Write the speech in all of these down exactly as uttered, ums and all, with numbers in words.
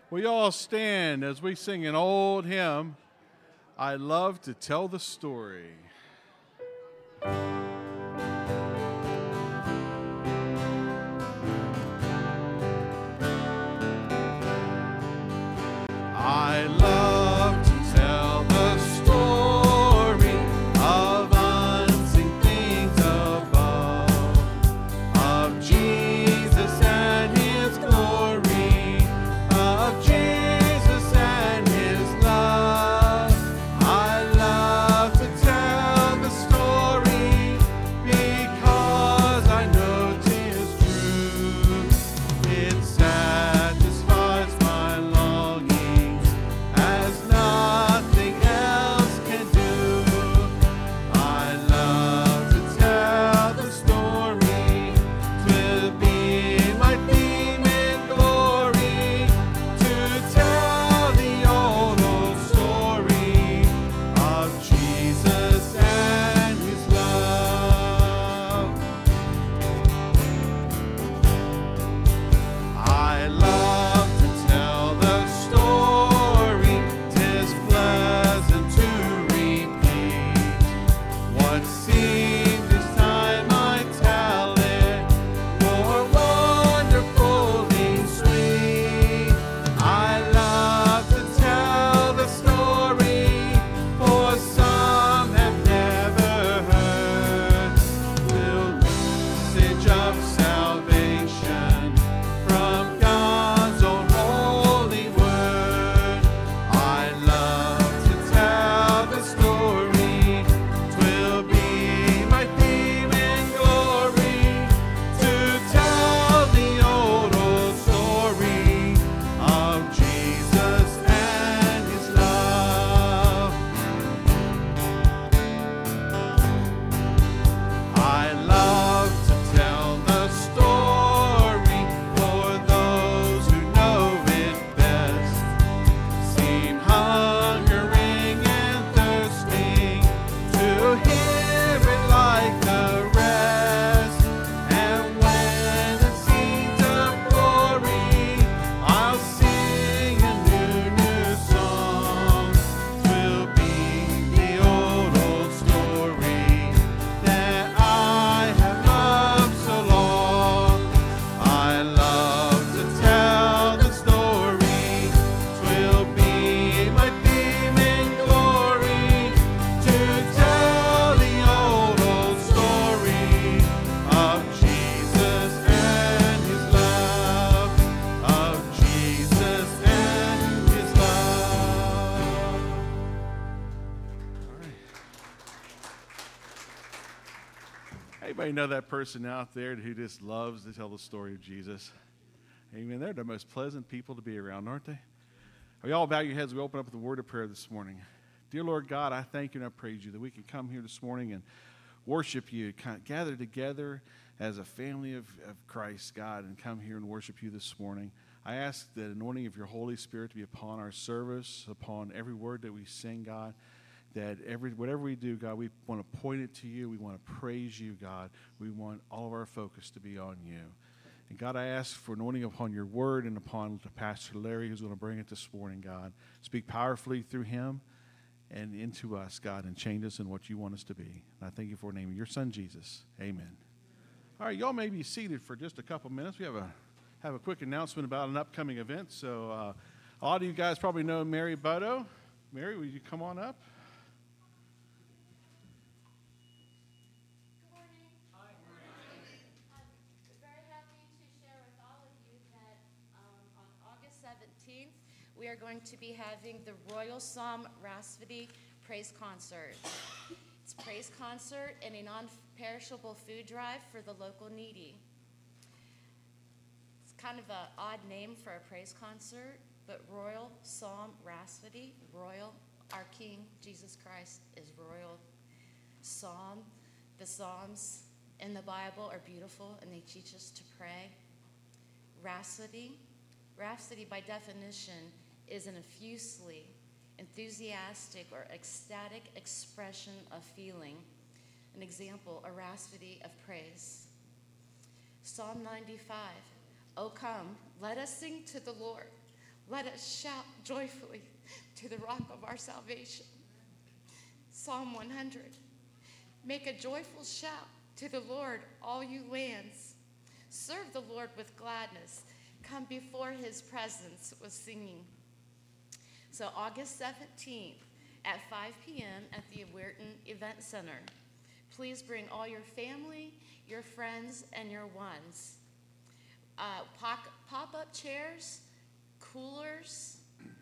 We all stand as we sing an old hymn, I Love to Tell the Story. I love to tell the story of unseen things above, of Jesus and his glory, of Jesus and his love. I love to tell the story because I know 'tis true. It satisfies my longing as nothing else can do. I love to tell the story, 'twill be my theme in glory, to tell the old, old story of Jesus and his love. I love to tell the story, 'tis pleasant to repeat what seems each time I tell it more wonderfully sweet. I love to tell the story, for some have never heard the message of salvation from God's own holy word. I love to tell the story, 'twill be my theme in glory, to tell the old, old story of Jesus and his love. I love to tell the story for those who know it best, seem hungering and thirsting to hear it like the rest. And when it seems of glory, I'll sing a new, new song. 'Twill be the old, old story that I have loved so long. I love to tell the story, 'twill be my theme in glory, to tell the old, old story of Jesus and his love, of Jesus and his love. Anybody know that person out there who just loves to tell the story of Jesus? Amen. They're the most pleasant people to be around, aren't they? Are you all bow your heads? We open up with a word of prayer this morning. Dear Lord God, I thank you and I praise you that we can come here this morning and worship you, kind of gather together as a family of, of Christ, God, and come here and worship you this morning. I ask the anointing of your Holy Spirit to be upon our service, upon every word that we sing, God, that every whatever we do, God, we want to point it to you. We want to praise you, God. We want all of our focus to be on you. And God, I ask for anointing upon your word and upon Pastor Larry, who's going to bring it this morning, God. Speak powerfully through him and into us, God, and change us in what you want us to be. And I thank you for naming your son, Jesus. Amen. All right, y'all may be seated for just a couple minutes. We have a have a quick announcement about an upcoming event. So uh, a lot of you guys probably know Mary Butto. Mary, will you come on up? Good morning. Hi. I'm very happy to share with all of you that um, on August seventeenth, we are going to be having the Royal Psalm Rasvati Praise Concert. It's a praise concert and a non-perishable food drive for the local needy. It's kind of an odd name for a praise concert, but Royal Psalm Rasvati, Royal, our King, Jesus Christ, is royal. Psalm, the Psalms in the Bible are beautiful and they teach us to pray. Rhapsody, rhapsody by definition is an effusively enthusiastic or ecstatic expression of feeling. An example, a rhapsody of praise. Psalm ninety-five, O come, let us sing to the Lord. Let us shout joyfully to the rock of our salvation. Psalm one hundred. Make a joyful shout to the Lord, all you lands. Serve the Lord with gladness. Come before his presence with singing. So August seventeenth at five p.m. at the Weirton Event Center. Please bring all your family, your friends, and your ones. Uh, pop, pop-up chairs, coolers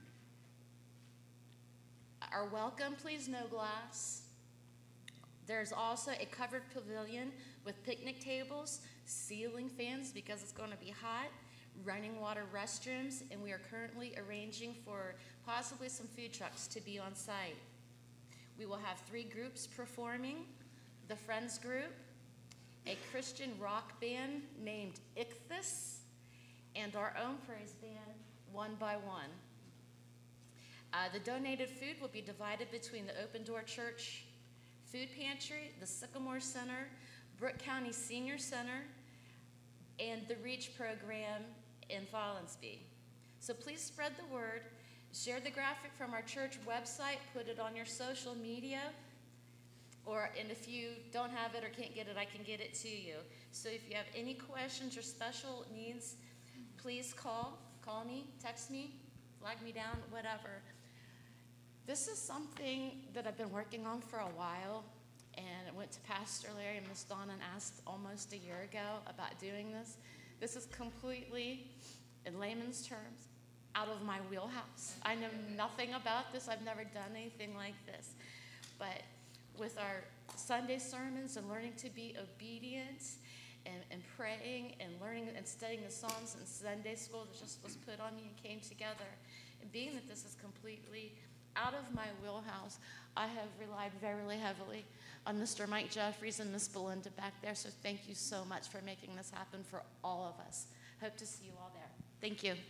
are welcome. Please, no glass. There's also a covered pavilion with picnic tables, ceiling fans because it's going to be hot, running water restrooms, and we are currently arranging for possibly some food trucks to be on site. We will have three groups performing: the Friends Group, a Christian rock band named Ichthus, and our own praise band, One by One. Uh, the donated food will be divided between the Open Door Church Food Pantry, the Sycamore Center, Brooke County Senior Center, and the REACH program in Follansbee. So please spread the word. Share the graphic from our church website. Put it on your social media. Or, and if you don't have it or can't get it, I can get it to you. So if you have any questions or special needs, please call. Call me, text me, flag me down, whatever. This is something that I've been working on for a while, and I went to Pastor Larry and Miss Dawn and asked almost a year ago about doing this. This is completely, in layman's terms, out of my wheelhouse. I know nothing about this. I've never done anything like this. But with our Sunday sermons and learning to be obedient and, and praying and learning and studying the Psalms in Sunday school that just was put on me and came together, and being that this is completely out of my wheelhouse, I have relied very heavily on Mister Mike Jeffries and Miss Belinda back there. So thank you so much for making this happen for all of us. Hope to see you all there. Thank you.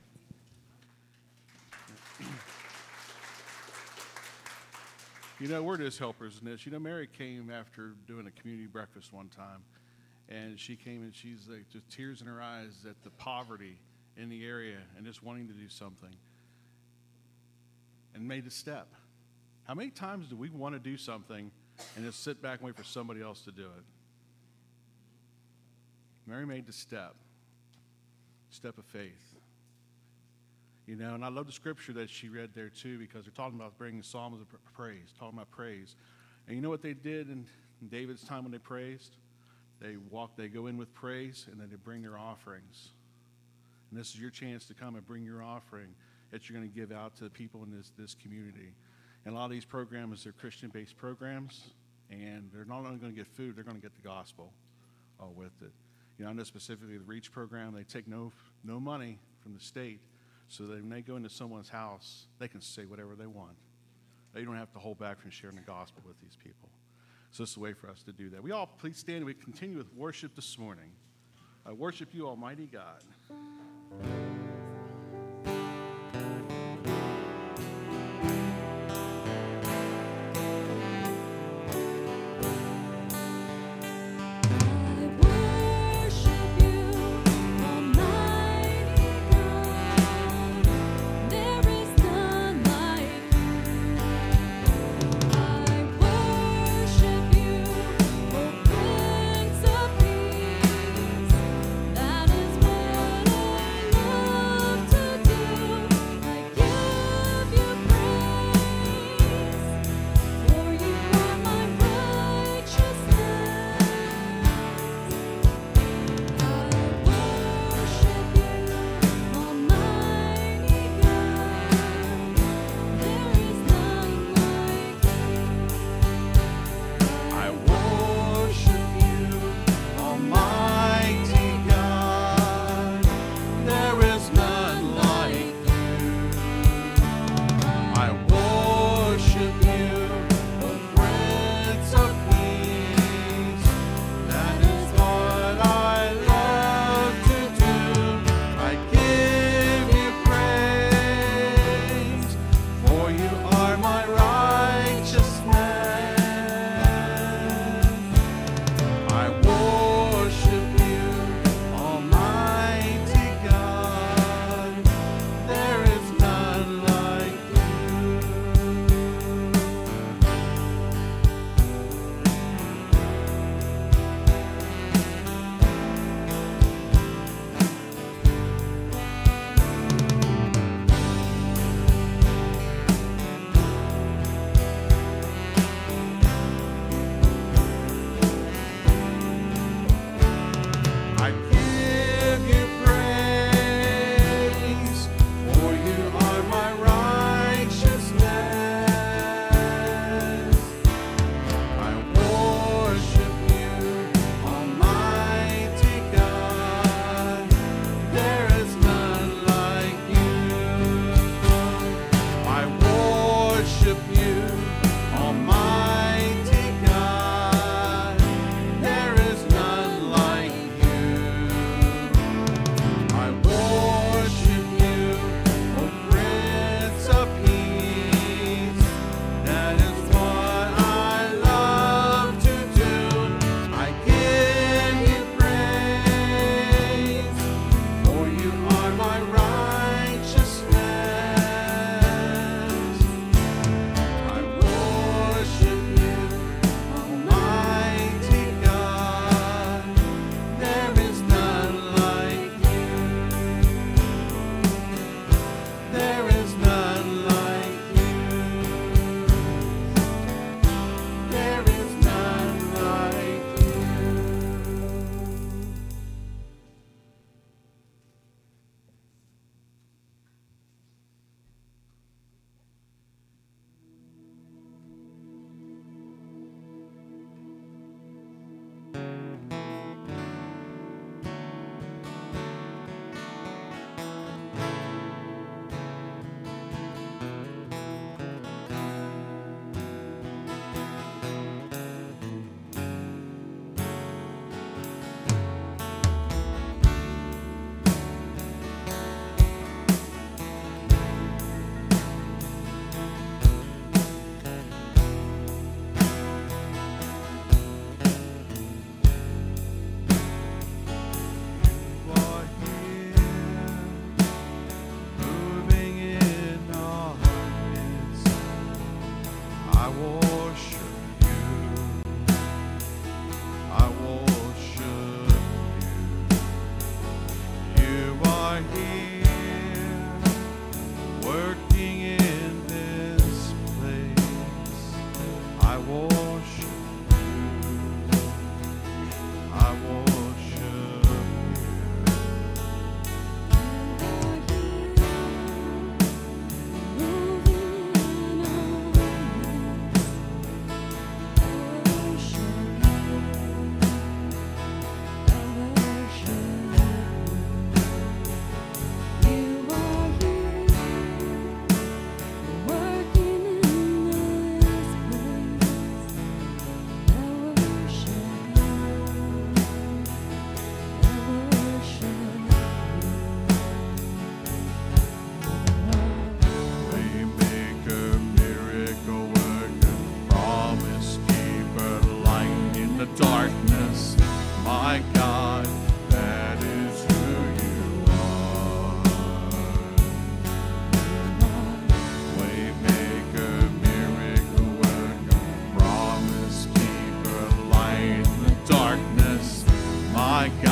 You know, we're just helpers in this. You know, Mary came after doing a community breakfast one time, and she came and she's like just tears in her eyes at the poverty in the area and just wanting to do something, and made a step. How many times do we want to do something and just sit back and wait for somebody else to do it? Mary made the step, step of faith. You know, and I love the scripture that she read there too, because they're talking about bringing psalms of praise, talking about praise. And you know what they did in, in David's time when they praised? They walk, they go in with praise, and then they bring their offerings. And this is your chance to come and bring your offering that you're going to give out to the people in this, this community. And a lot of these programs are Christian-based programs, and they're not only going to get food, they're going to get the gospel uh, with it. You know, I know specifically the REACH program, they take no no money from the state, so that when they go into someone's house, they can say whatever they want. They don't have to hold back from sharing the gospel with these people. So it's a way for us to do that. We all please stand and we continue with worship this morning. I worship you, Almighty God. That is what I love.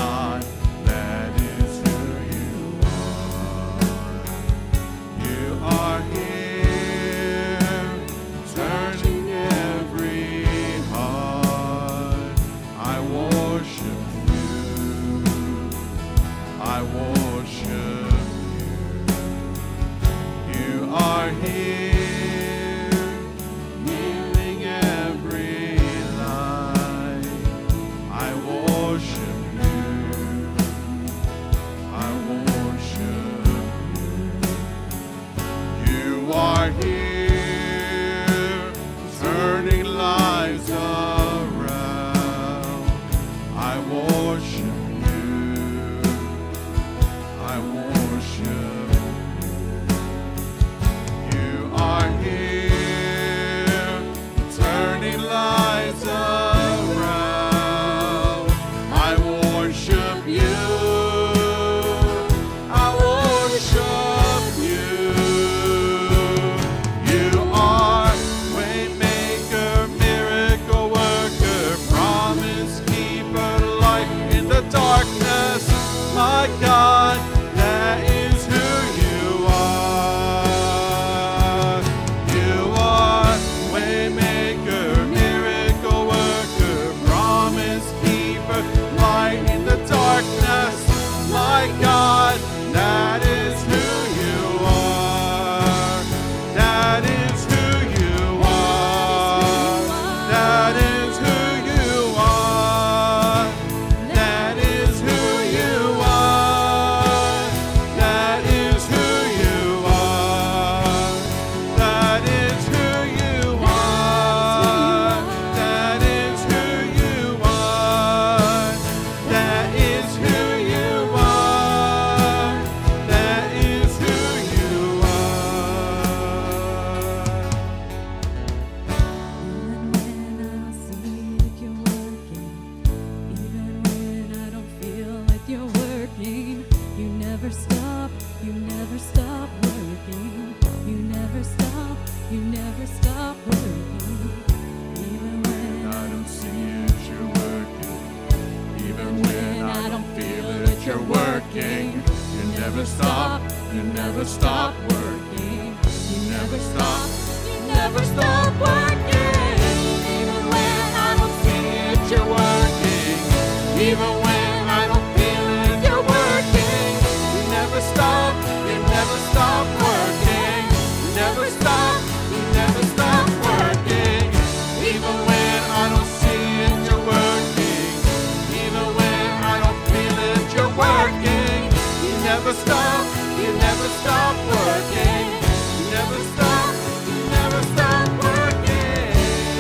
God, that is who you are. You are here, turning every heart. I worship you. I worship you. You are here, healing every life. I worship you. I worship you. You are here, turning lives around. I worship you. I worship you. You are here, turning lives around. I worship you. I worship you. You are waymaker, miracle worker, promise keeper, light in the darkness. My God, that is who you are. You are waymaker, miracle worker, promise keeper, light in the darkness. My God, that is who you are. That is who you are. That is who you are. That is who you are. That is who you are. That is who you are. That is who you are. That is who you are. That is who you Even when I don't see like you're working, even when I don't feel like you're working, you never stop, you never stop working. You never stop, you never stop working. Even when I don't see it, you're working. Even when I don't feel it, you're working. You never stop, you never stop working. You never stop, you never stop working. Even when I don't see it, you're working. Even when I don't feel it, you're working. You never stop, you never stop working. You never stop, you never stop working. Even when I don't see it, you're working. Even when I don't feel it, you're working. You never stop, you never stop working. You never stop, you never stop working.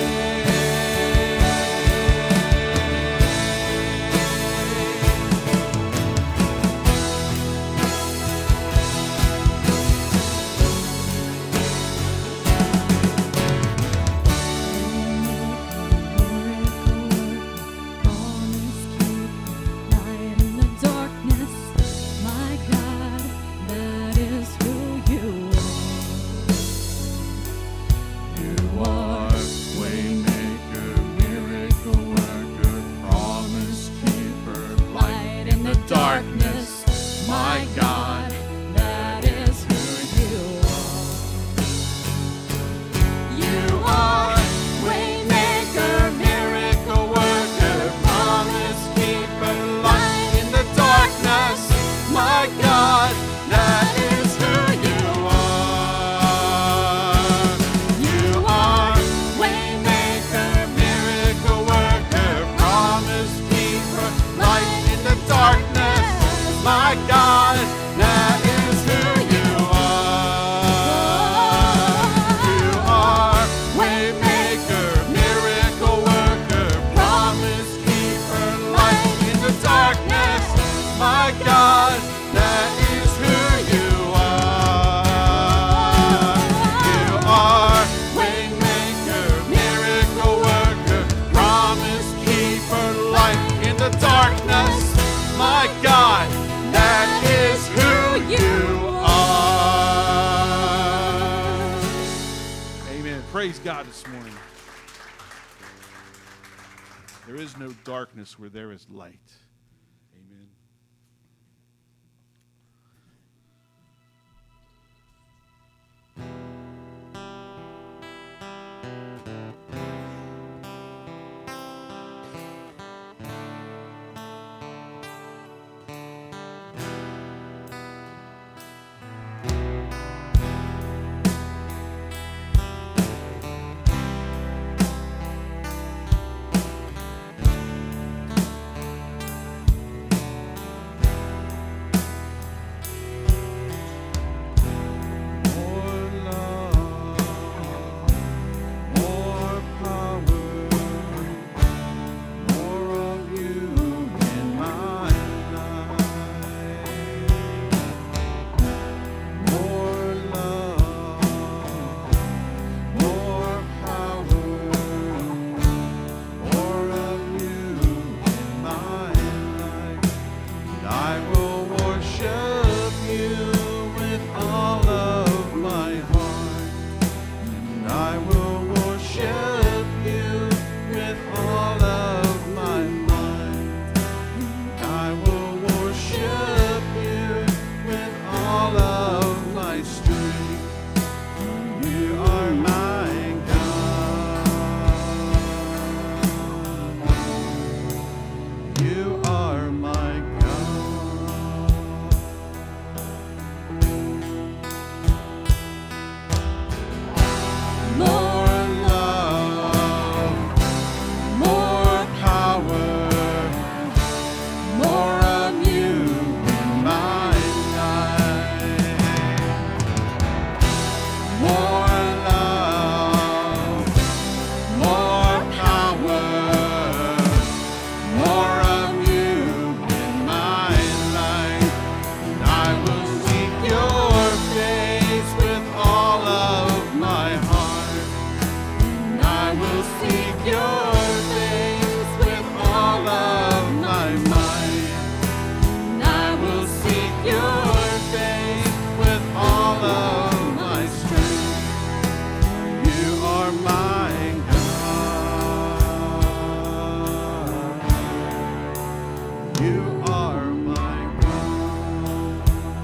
light in the darkness, my God, that is who you are. You are waymaker, miracle worker, promise keeper, light in the darkness. My God, that is who you are. you are waymaker, miracle worker, promise keeper, light in the darkness. My God, that is who you are. You are waymaker, miracle worker, promise keeper, light in the darkness. My God, that is who you are. You are waymaker, miracle worker, promise keeper, light in the darkness. My God, that is who you are. You are waymaker, miracle worker, promise keeper, light in the darkness. My God, that is who you are. Amen. Praise God this morning. There is no darkness where there is light. Amen. I will worship you with all of my heart. And I will worship you with all of my mind. I will worship you with all of my strength. You are my God. You are my God. More love, more power, more of you in my life. More love, more power, more of you in my life. And I will seek your face with all of my heart. And I will seek your face with all of my mind. And I will seek your face with all of my strength. You are my God. You are my God.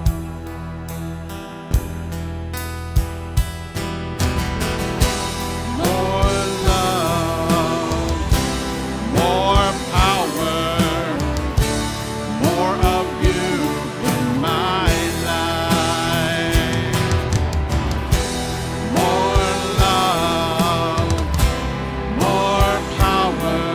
More love, more power, more of you in my life. More love, more power,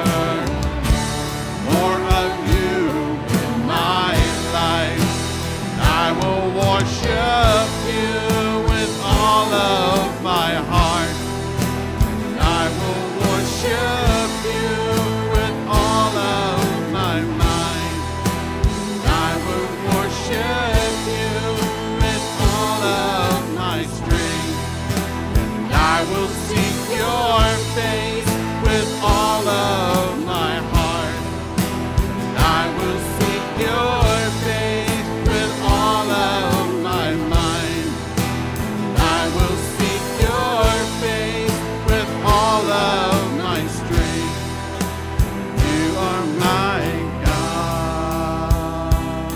more of you in my life. I will worship you with all of my heart. I will worship you with all of my mind. I will worship you with all of my strength. And I will seek your face with all of my heart. And I will seek your face with all of my mind. And I will seek your face with all of my strength. You are my God.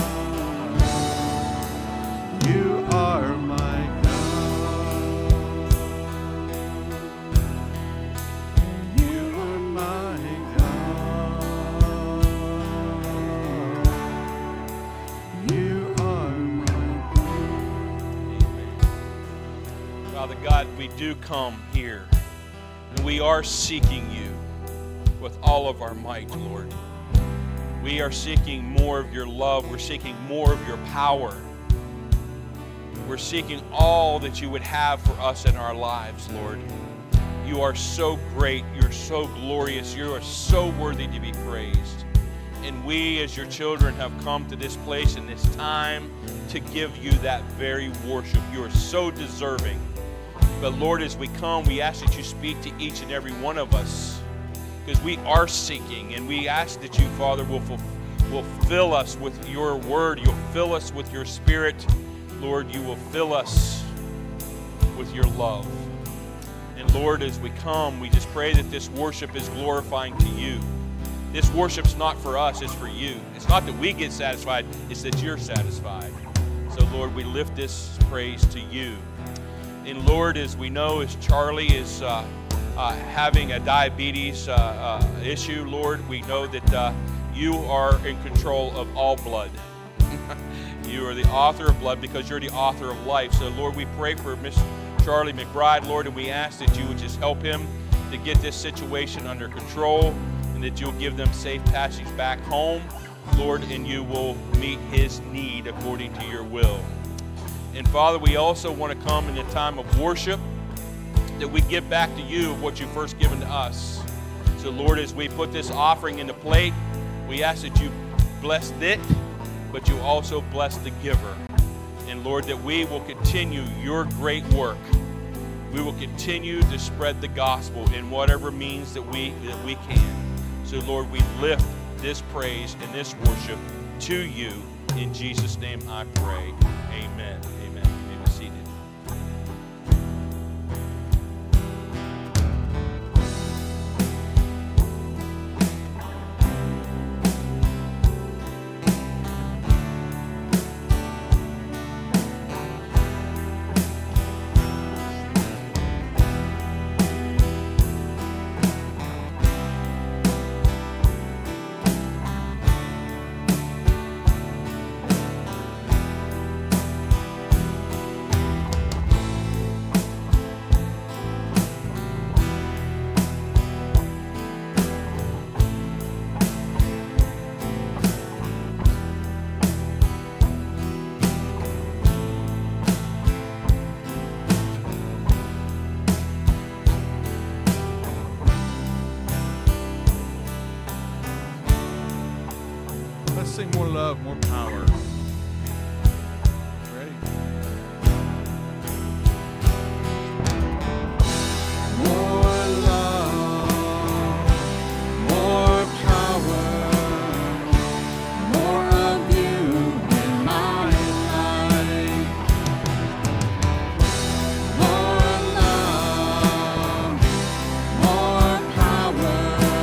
You are my God. You are my God. You are my God. Father God, we do come here, and we are seeking you with all of our might, Lord. We are seeking more of your love. We're seeking more of your power. We're seeking all that you would have for us in our lives, Lord. You are so great. You're so glorious. You are so worthy to be praised. And we, as your children, have come to this place in this time to give you that very worship. You are so deserving. But Lord, as we come, we ask that you speak to each and every one of us, because we are seeking, and we ask that you, Father, will, will fill us with your word. You'll fill us with your spirit. Lord, you will fill us with your love. And Lord, as we come, we just pray that this worship is glorifying to you. This worship's not for us, it's for you. It's not that we get satisfied, it's that you're satisfied. So Lord, we lift this praise to you. And Lord, as we know, as Charlie is uh, uh, having a diabetes uh, uh, issue, Lord, we know that uh, you are in control of all blood. You are the author of blood because you're the author of life. So Lord, we pray for Miss Charlie McBride, Lord, and we ask that you would just help him to get this situation under control, and that you'll give them safe passage back home, Lord, and you will meet his need according to your will. And Father, we also want to come in a time of worship, that we give back to you what you've first given to us. So Lord, as we put this offering in the plate, we ask that you bless it, but you also bless the giver. And Lord, that we will continue your great work. We will continue to spread the gospel in whatever means that we that we can. So Lord, we lift this praise and this worship to you. In Jesus' name I pray. Amen. Amen. You may be seated. Let's sing more love, more power. Ready? More love, more power, more of you in my life. More love, more power,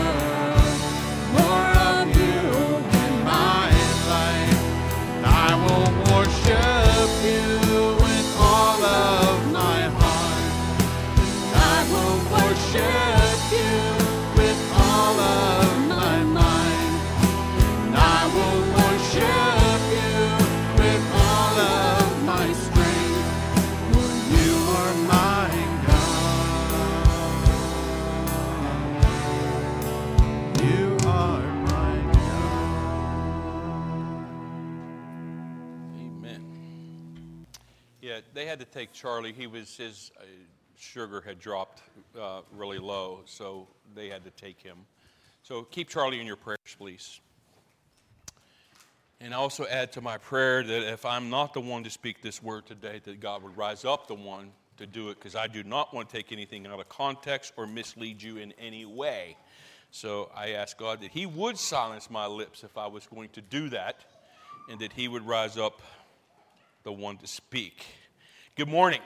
more of you in my life. I will worship you with all of my heart. I will worship you with all of my mind. I will worship you with all of my strength. For you are my God. You are my God. Amen. Yeah, they had to take Charlie. He was his uh, sugar had dropped uh, really low, so they had to take him. So keep Charlie in your prayers, please. And also add to my prayer that if I'm not the one to speak this word today, that God would rise up the one to do it, because I do not want to take anything out of context or mislead you in any way. So I ask God that He would silence my lips if I was going to do that, and that He would rise up the one to speak. Good morning.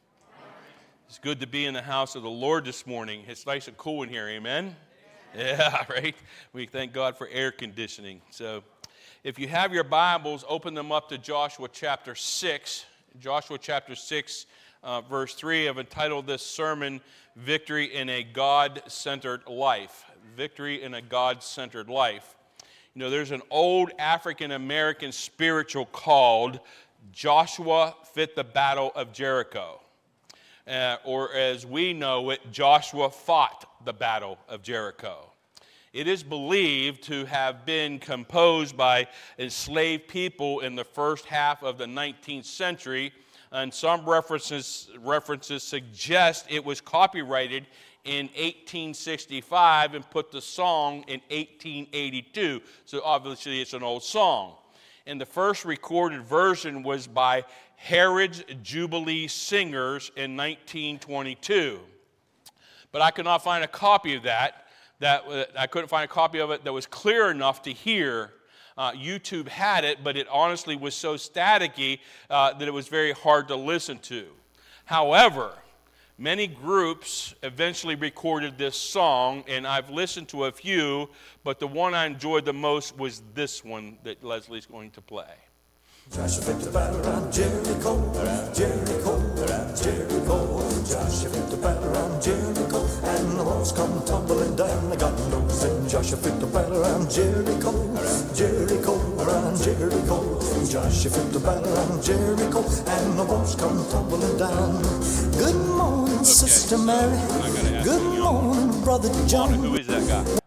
It's good to be in the house of the Lord this morning. It's nice and cool in here, amen? Yeah, right? We thank God for air conditioning. So if you have your Bibles, open them up to Joshua chapter six. Joshua chapter six, uh, verse three. I've entitled this sermon, Victory in a God-Centered Life. Victory in a God-Centered Life. You know, there's an old African-American spiritual called Joshua Fit the Battle of Jericho. Uh, or as we know it, Joshua fought the Battle of Jericho. It is believed to have been composed by enslaved people in the first half of the nineteenth century, and some references, references suggest it was copyrighted in eighteen sixty-five and put the song in eighteen eighty-two. So obviously it's an old song. And the first recorded version was by Harrods Jubilee Singers in nineteen twenty-two. But I could not find a copy of that. That uh, I couldn't find a copy of it that was clear enough to hear. Uh, YouTube had it, but it honestly was so staticky uh, that it was very hard to listen to. However, many groups eventually recorded this song, and I've listened to a few, but the one I enjoyed the most was this one that Leslie's going to play. Joshua fit the battle around Jericho, around Jericho, around Jericho. Joshua fit the battle around Jericho, and the walls come tumbling down. God knows it. Joshua fit the battle around Jericho, around Jericho, around Jericho. Joshua fit the battle around Jericho, and the walls come tumbling down. Good morning, okay, Sister Mary. So Good morning, Brother John. Who is that guy?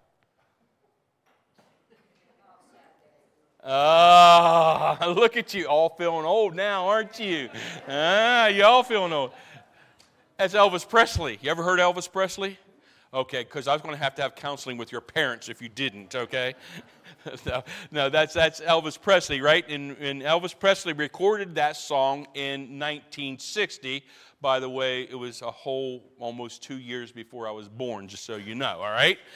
Ah, look at you, all feeling old now, aren't you? Ah, you all feeling old. That's Elvis Presley. You ever heard Elvis Presley? Okay, because I was going to have to have counseling with your parents if you didn't, okay? no, no, that's that's Elvis Presley, right? And, and Elvis Presley recorded that song in nineteen sixty. By the way, it was a whole almost two years before I was born, just so you know, all right?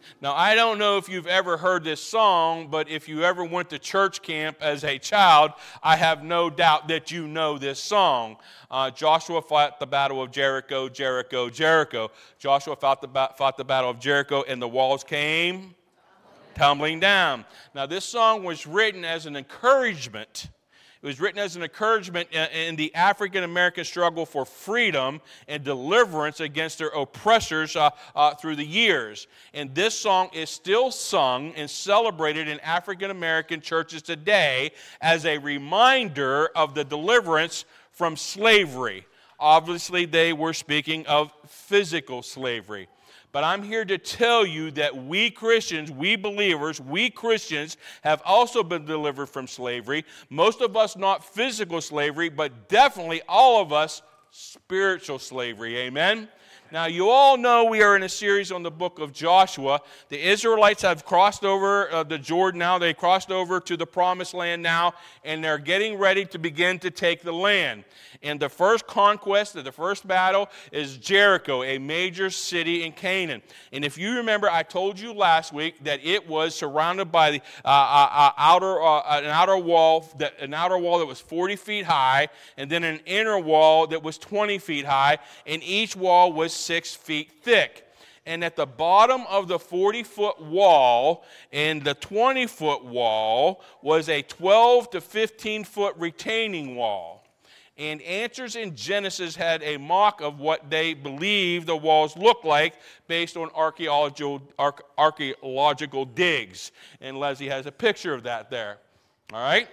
Now, I don't know if you've ever heard this song, but if you ever went to church camp as a child, I have no doubt that you know this song. Uh, Joshua fought the battle of Jericho, Jericho, Jericho. Joshua fought the, ba- fought the battle of Jericho, and the walls came tumbling down. Now, this song was written as an encouragement. It was written as an encouragement in the African-American struggle for freedom and deliverance against their oppressors uh, uh, through the years. And this song is still sung and celebrated in African-American churches today as a reminder of the deliverance from slavery. Obviously, they were speaking of physical slavery. But I'm here to tell you that we Christians, we believers, we Christians have also been delivered from slavery. Most of us not physical slavery, but definitely all of us spiritual slavery. Amen? Now, you all know we are in a series on the book of Joshua. The Israelites have crossed over uh, the Jordan now. They crossed over to the promised land now, and they're getting ready to begin to take the land. And the first conquest, the first battle, is Jericho, a major city in Canaan. And if you remember, I told you last week that it was surrounded by the uh, uh, outer uh, an outer wall, that an outer wall that was forty feet high, and then an inner wall that was twenty feet high, and each wall was six feet thick. And at the bottom of the forty-foot wall and the twenty-foot wall was a twelve to fifteen-foot retaining wall. And Answers in Genesis had a mock of what they believe the walls look like based on archaeological, archaeological digs. And Leslie has a picture of that there. All right?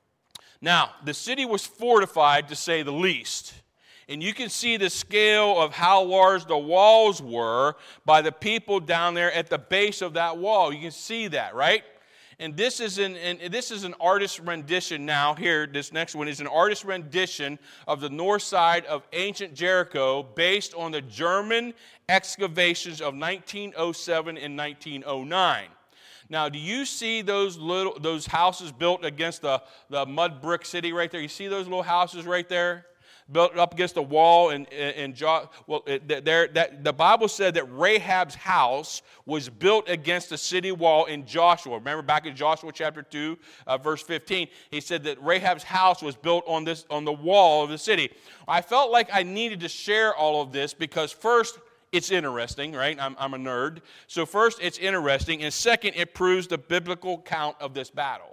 Now, the city was fortified, to say the least. And you can see the scale of how large the walls were by the people down there at the base of that wall. You can see that, right? And this is an and this is an artist's rendition now. Here, this next one is an artist's rendition of the north side of ancient Jericho based on the German excavations of nineteen oh seven and nineteen oh nine. Now, do you see those little those houses built against the, the mud brick city right there? You see those little houses right there? Built up against the wall, and and, and well, there that the Bible said that Rahab's house was built against the city wall in Joshua. Remember back in Joshua chapter two, uh, verse fifteen, he said that Rahab's house was built on this on the wall of the city. I felt like I needed to share all of this because first, it's interesting, right? I'm I'm a nerd, so first it's interesting, and second, it proves the biblical count of this battle.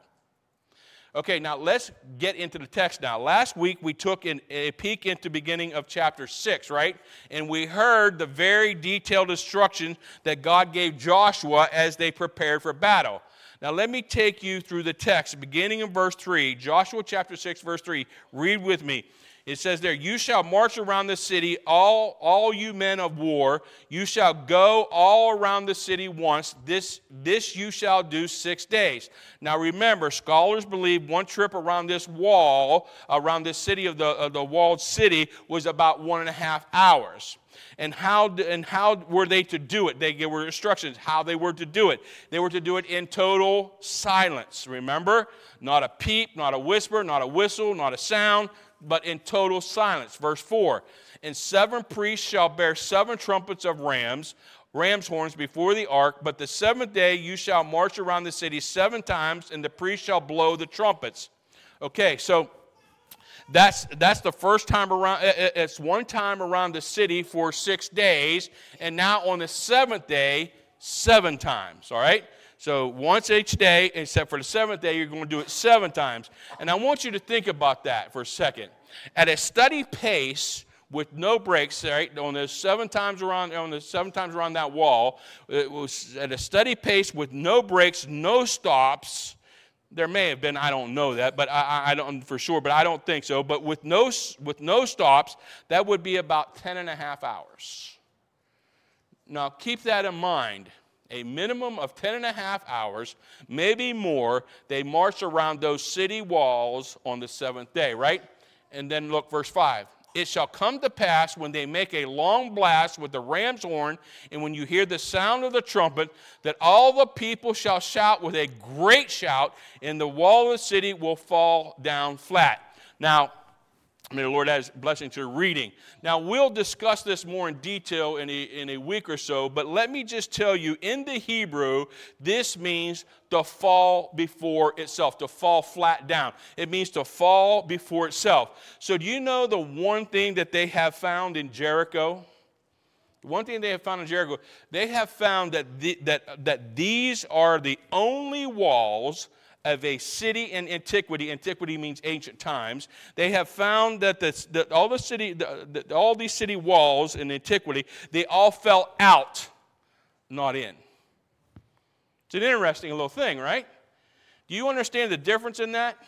Okay, now let's get into the text now. Last week we took an, a peek into the beginning of chapter six, right? And we heard the very detailed instructions that God gave Joshua as they prepared for battle. Now let me take you through the text, beginning in verse three, Joshua chapter six, verse three. Read with me. It says there, "You shall march around the city, all, all you men of war. You shall go all around the city once. This, this you shall do six days." Now remember, scholars believe one trip around this wall, around this city of the, of the walled city, was about one and a half hours. And how, and how were they to do it? They gave were instructions how they were to do it. They were to do it in total silence. Remember? Not a peep, not a whisper, not a whistle, not a sound, but in total silence. Verse four, "And seven priests shall bear seven trumpets of rams, ram's horns before the ark, but the seventh day you shall march around the city seven times, and the priests shall blow the trumpets." Okay, so that's that's the first time around. It's one time around the city for six days, and now on the seventh day, seven times, all right? So once each day, except for the seventh day, you're going to do it seven times. And I want you to think about that for a second. At a steady pace, with no breaks, right? On the seven times around, on the seven times around that wall, it was at a steady pace with no breaks, no stops. There may have been, I don't know that, but I, I don't for sure, but I don't think so. But with no with no stops, that would be about ten and a half hours. Now keep that in mind. A minimum of ten and a half hours, maybe more, they marched around those city walls on the seventh day, right? And then look, verse five. "It shall come to pass when they make a long blast with the ram's horn, and when you hear the sound of the trumpet, that all the people shall shout with a great shout, and the wall of the city will fall down flat." Now, May the Lord add blessing to reading. Now, we'll discuss this more in detail in a, in a week or so, but let me just tell you, in the Hebrew, this means to fall before itself, to fall flat down. It means to fall before itself. So do you know the one thing that they have found in Jericho? The one thing they have found in Jericho, they have found that, the, that, that these are the only walls of a city in antiquity. Antiquity means ancient times. They have found that, the, that all the city, the, the, all these city walls in antiquity, they all fell out, not in. It's an interesting little thing, right? Do you understand the difference in that?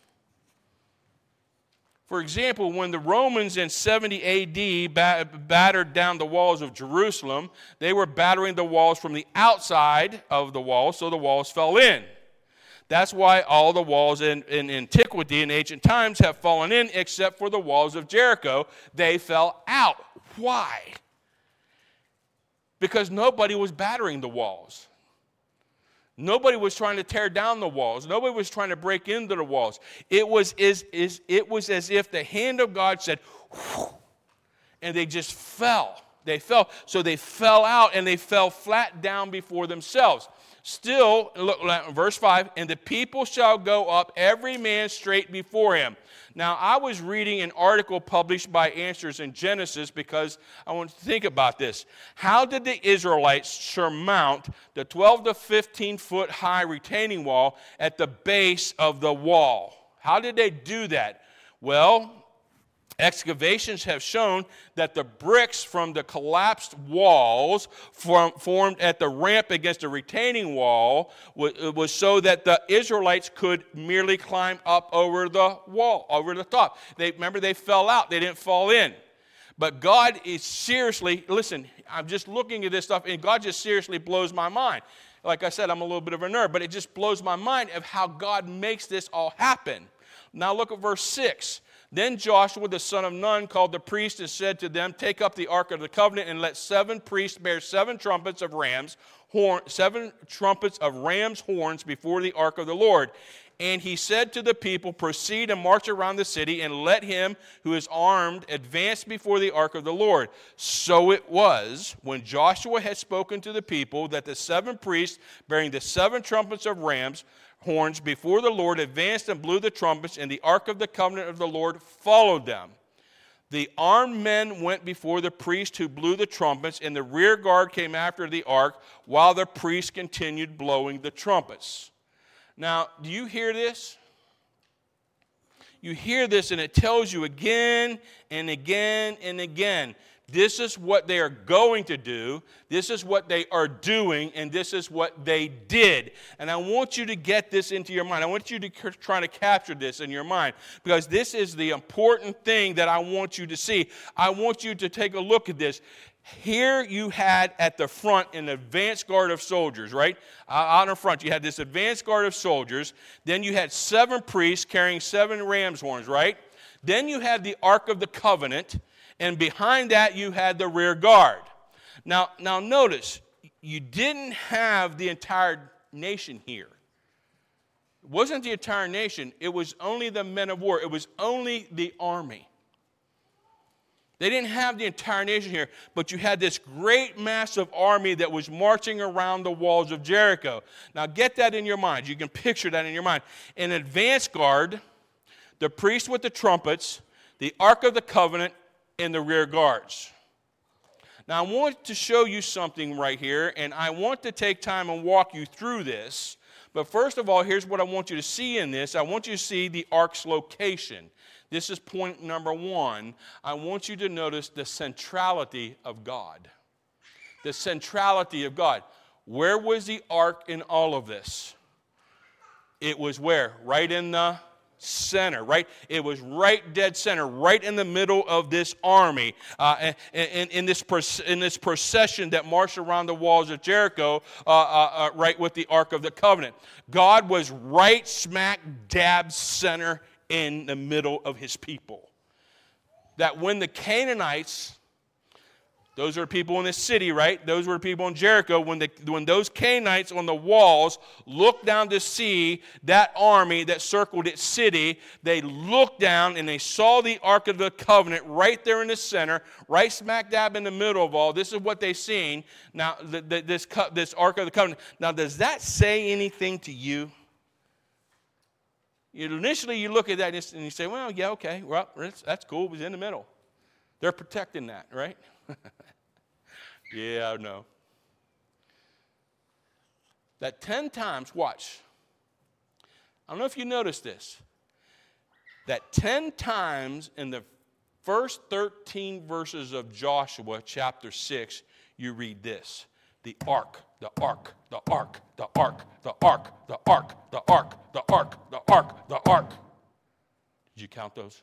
For example, when the Romans in seventy A D bat- battered down the walls of Jerusalem, they were battering the walls from the outside of the walls, so the walls fell in. That's why all the walls in, in antiquity in ancient times have fallen in, except for the walls of Jericho. They fell out. Why? Because nobody was battering the walls. Nobody was trying to tear down the walls. Nobody was trying to break into the walls. It was, is, is, it was as if the hand of God said, whew, and they just fell. They fell. So they fell out, and they fell flat down before themselves. Still, look, verse five, and the people shall go up, every man straight before him. Now, I was reading an article published by Answers in Genesis because I want to think about this. How did the Israelites surmount the twelve to fifteen foot high retaining wall at the base of the wall? How did they do that? Well, excavations have shown that the bricks from the collapsed walls form, formed at the ramp against the retaining wall was, was so that the Israelites could merely climb up over the wall, over the top. They, remember, they fell out. They didn't fall in. But God is seriously, listen, I'm just looking at this stuff, and God just seriously blows my mind. Like I said, I'm a little bit of a nerd, but it just blows my mind of how God makes this all happen. Now look at verse six. Then Joshua the son of Nun called the priests and said to them, take up the ark of the covenant and let seven priests bear seven trumpets of rams, horn, seven trumpets of rams' horns before the ark of the Lord. And he said to the people, proceed and march around the city, and let him who is armed advance before the ark of the Lord. So it was, when Joshua had spoken to the people, that the seven priests bearing the seven trumpets of rams' horns before the Lord advanced and blew the trumpets, and the ark of the covenant of the Lord followed them. The armed men went before the priest who blew the trumpets, and the rear guard came after the ark, while the priest continued blowing the trumpets. Now, do you hear this? You hear this, and it tells you again and again and again. This is what they are going to do. This is what they are doing, and this is what they did. And I want you to get this into your mind. I want you to try to capture this in your mind, because this is the important thing that I want you to see. I want you to take a look at this. Here you had at the front an advanced guard of soldiers, right? Uh, out in front, you had this advanced guard of soldiers. Then you had seven priests carrying seven ram's horns, right? Then you had the Ark of the Covenant, and behind that you had the rear guard. Now, now notice, you didn't have the entire nation here. It wasn't the entire nation. It was only the men of war. It was only the army. They didn't have the entire nation here, but you had this great massive army that was marching around the walls of Jericho. Now get that in your mind. You can picture that in your mind. An advance guard, the priest with the trumpets, the Ark of the Covenant, and the rear guards. Now I want to show you something right here, and I want to take time and walk you through this. But first of all, here's what I want you to see in this. I want you to see the ark's location. This is point number one. I want you to notice the centrality of God. The centrality of God. Where was the ark in all of this? It was where? Right in the center, right? It was right dead center, right in the middle of this army. Uh, and, and in, this in this procession that marched around the walls of Jericho, uh, uh, uh, right with the Ark of the Covenant. God was right smack dab center in the middle of his people. That when the Canaanites Those are people in the city, right? Those were people in Jericho. When, the, when those Canaanites on the walls looked down to see that army that circled its city, they looked down and they saw the Ark of the Covenant right there in the center, right smack dab in the middle of all. This is what they seen. Now, the, the, this, this Ark of the Covenant. Now, does that say anything to you? You, initially, you look at that and you say, well, yeah, okay, well, that's, that's cool. It was in the middle. They're protecting that, right? Yeah, I know. That ten times, watch. I don't know if you noticed this. That ten times in the first thirteen verses of Joshua chapter six, you read this. The ark, the ark, the ark, the ark, the ark, the ark, the ark, the ark, the ark, the ark. Did you count those?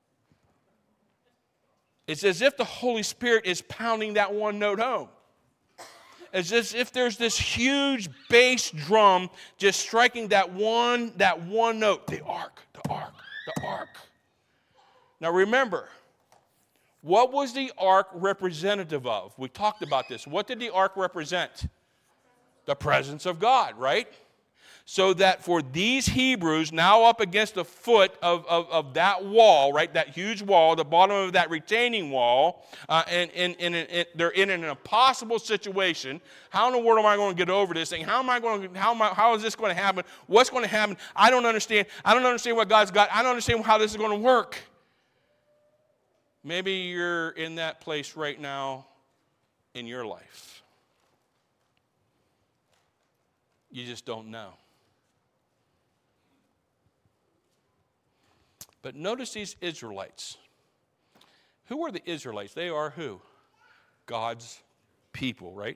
It's as if the Holy Spirit is pounding that one note home. It's as if there's this huge bass drum just striking that one, that one note. The ark, the ark, the ark. Now remember, what was the ark representative of? We talked about this. What did the ark represent? The presence of God, right? So that for these Hebrews, now up against the foot of, of, of that wall, right, that huge wall, the bottom of that retaining wall, uh, and, and, and, and they're in an impossible situation. How in the world am I going to get over this thing? How am I going to, how, am I, how is this going to happen? What's going to happen? I don't understand. I don't understand what God's got. I don't understand how this is going to work. Maybe you're in that place right now in your life. You just don't know. But notice these Israelites. Who are the Israelites? They are who? God's people, right?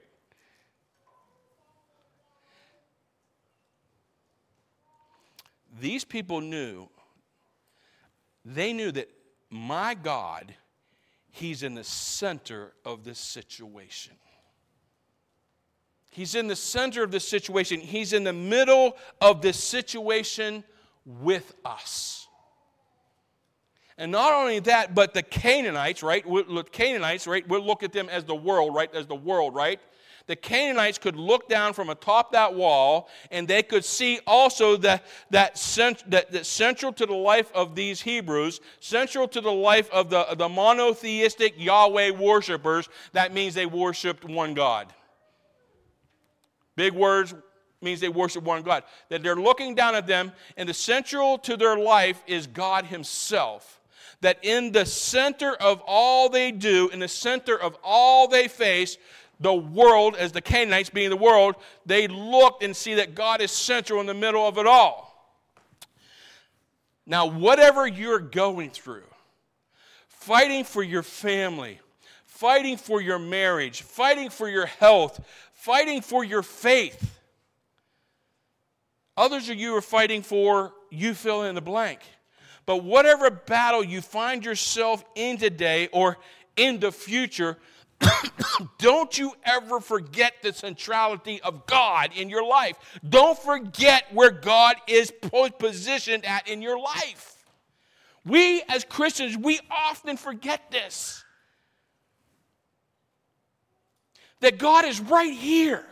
These people knew, they knew that my God, He's in the center of this situation. He's in the center of this situation. He's in the middle of this situation with us. And not only that, but the Canaanites, right? We'll, Canaanites, right? We'll look at them as the world, right? As the world, right? The Canaanites could look down from atop that wall, and they could see also that, that, cent, that, that central to the life of these Hebrews, central to the life of the, the monotheistic Yahweh worshipers, that means they worshiped one God. Big words means they worship one God. That they're looking down at them, and the central to their life is God Himself. That in the center of all they do, in the center of all they face, the world, as the Canaanites being the world, they look and see that God is central in the middle of it all. Now, whatever you're going through, fighting for your family, fighting for your marriage, fighting for your health, fighting for your faith, others of you are fighting for, you fill in the blank. But whatever battle you find yourself in today or in the future, don't you ever forget the centrality of God in your life. Don't forget where God is positioned at in your life. We as Christians, we often forget this. That God is right here.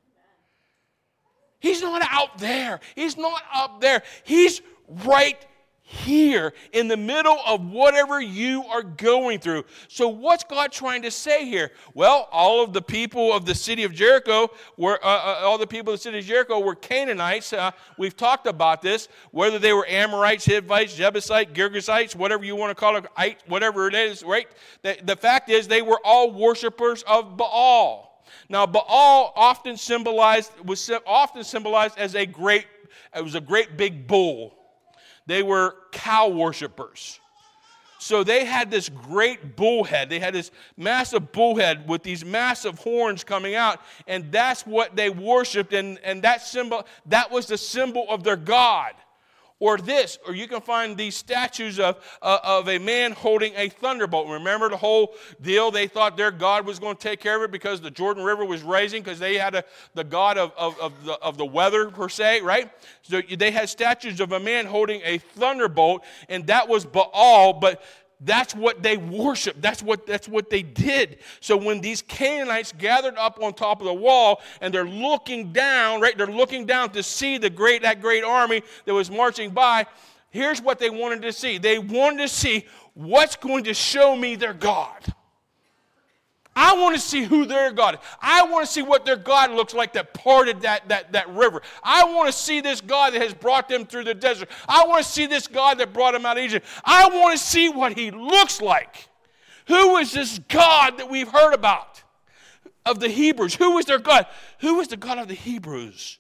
He's not out there. He's not up there. He's right here in the middle of whatever you are going through. So what's God trying to say here? Well, all of the people of the city of Jericho were, uh, uh, all the people of the city of Jericho were Canaanites. Uh, we've talked about this, whether they were Amorites, Hivites, Jebusites, Girgashites, whatever you want to call it, whatever it is, right? The, the fact is they were all worshipers of Baal. Now, Baal often symbolized was often symbolized as a great, it was a great big bull. They were cow worshipers. So they had this great bull head. They had this massive bull head with these massive horns coming out, and that's what they worshipped, and, and that symbol, that was the symbol of their God. Or this, or you can find these statues of, uh, of a man holding a thunderbolt. Remember the whole deal? They thought their God was going to take care of it because the Jordan River was rising, because they had a, the God of, of, of, the, of the weather, per se, right? So they had statues of a man holding a thunderbolt, and that was Baal, but that's what they worshiped. That's what, that's what they did. So when these Canaanites gathered up on top of the wall and they're looking down, right? They're looking down to see the great that great army that was marching by. Here's what they wanted to see. They wanted to see what's going to show me their God. I want to see who their God is. I want to see what their God looks like that parted that, that, that river. I want to see this God that has brought them through the desert. I want to see this God that brought them out of Egypt. I want to see what he looks like. Who is this God that we've heard about of the Hebrews? Who is their God? Who is the God of the Hebrews?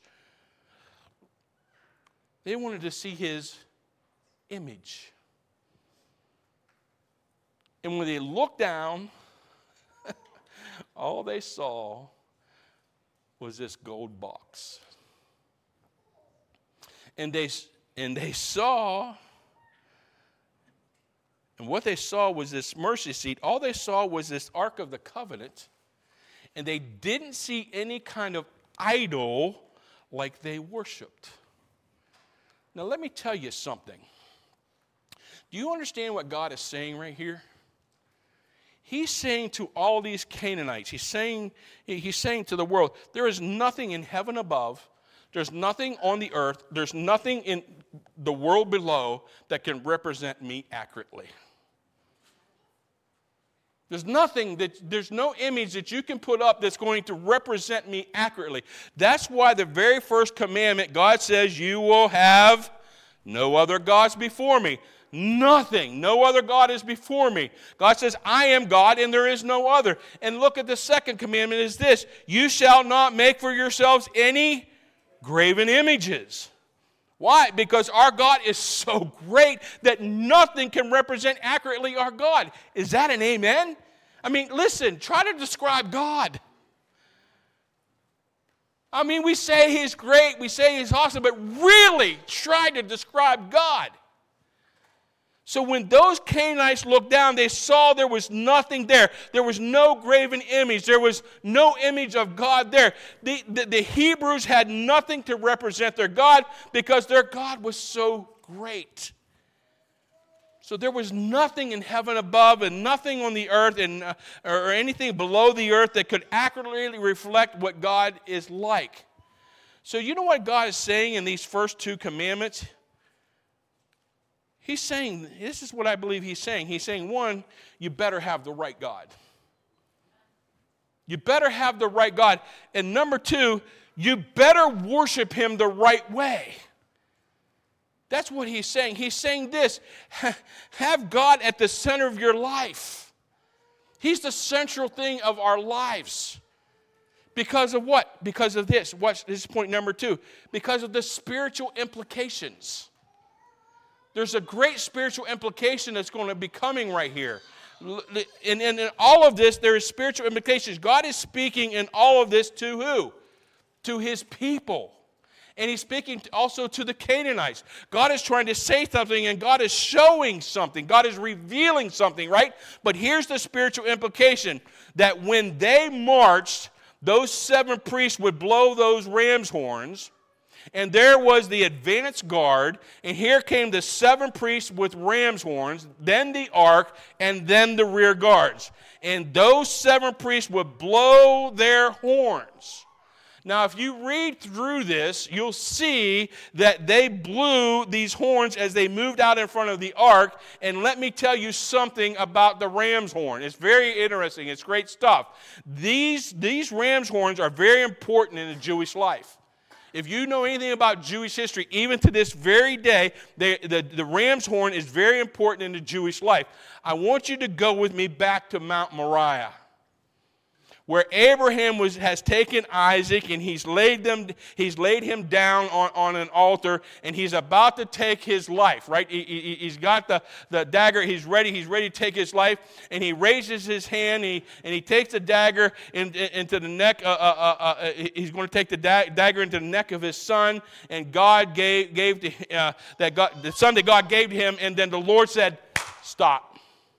They wanted to see his image. And when they looked down, all they saw was this gold box. And they, and they saw, and what they saw was this mercy seat. All they saw was this Ark of the Covenant. And they didn't see any kind of idol like they worshiped. Now let me tell you something. Do you understand what God is saying right here? He's saying to all these Canaanites, he's saying, he's saying to the world, there is nothing in heaven above, there's nothing on the earth, there's nothing in the world below that can represent me accurately. There's nothing that, there's no image that you can put up that's going to represent me accurately. That's why the very first commandment, God says, you will have no other gods before me. Nothing. No other God is before me. God says, I am God and there is no other. And look at the second commandment is this. You shall not make for yourselves any graven images. Why? Because our God is so great that nothing can represent accurately our God. Is that an amen? I mean, listen, try to describe God. I mean, we say he's great, we say he's awesome, but really try to describe God. So when those Canaanites looked down, they saw there was nothing there. There was no graven image. There was no image of God there. The, the, the Hebrews had nothing to represent their God because their God was so great. So there was nothing in heaven above and nothing on the earth and, uh, or anything below the earth that could accurately reflect what God is like. So you know what God is saying in these first two commandments? He's saying, this is what I believe he's saying. He's saying, one, you better have the right God. You better have the right God. And number two, you better worship him the right way. That's what he's saying. He's saying this, have God at the center of your life. He's the central thing of our lives. Because of what? Because of this. Watch, this is point number two. Because of the spiritual implications. There's a great spiritual implication that's going to be coming right here. And in all of this, there is spiritual implications. God is speaking in all of this to who? To his people. And he's speaking also to the Canaanites. God is trying to say something, and God is showing something. God is revealing something, right? But here's the spiritual implication, that when they marched, those seven priests would blow those ram's horns, and there was the advance guard, and here came the seven priests with ram's horns, then the ark, and then the rear guards. And those seven priests would blow their horns. Now, if you read through this, you'll see that they blew these horns as they moved out in front of the ark. And let me tell you something about the ram's horn. It's very interesting. It's great stuff. These, these ram's horns are very important in the Jewish life. If you know anything about Jewish history, even to this very day, they, the, the ram's horn is very important in the Jewish life. I want you to go with me back to Mount Moriah, where Abraham was, has taken Isaac and he's laid them, he's laid him down on, on an altar, and he's about to take his life, right? He, he, he's got the, the dagger, he's ready, he's ready to take his life, and he raises his hand, and he, and he takes the dagger in, in, into the neck, uh, uh, uh, uh, he's going to take the da- dagger into the neck of his son, and God gave, gave to, uh, that God, the son that God gave to him, and then the Lord said, stop.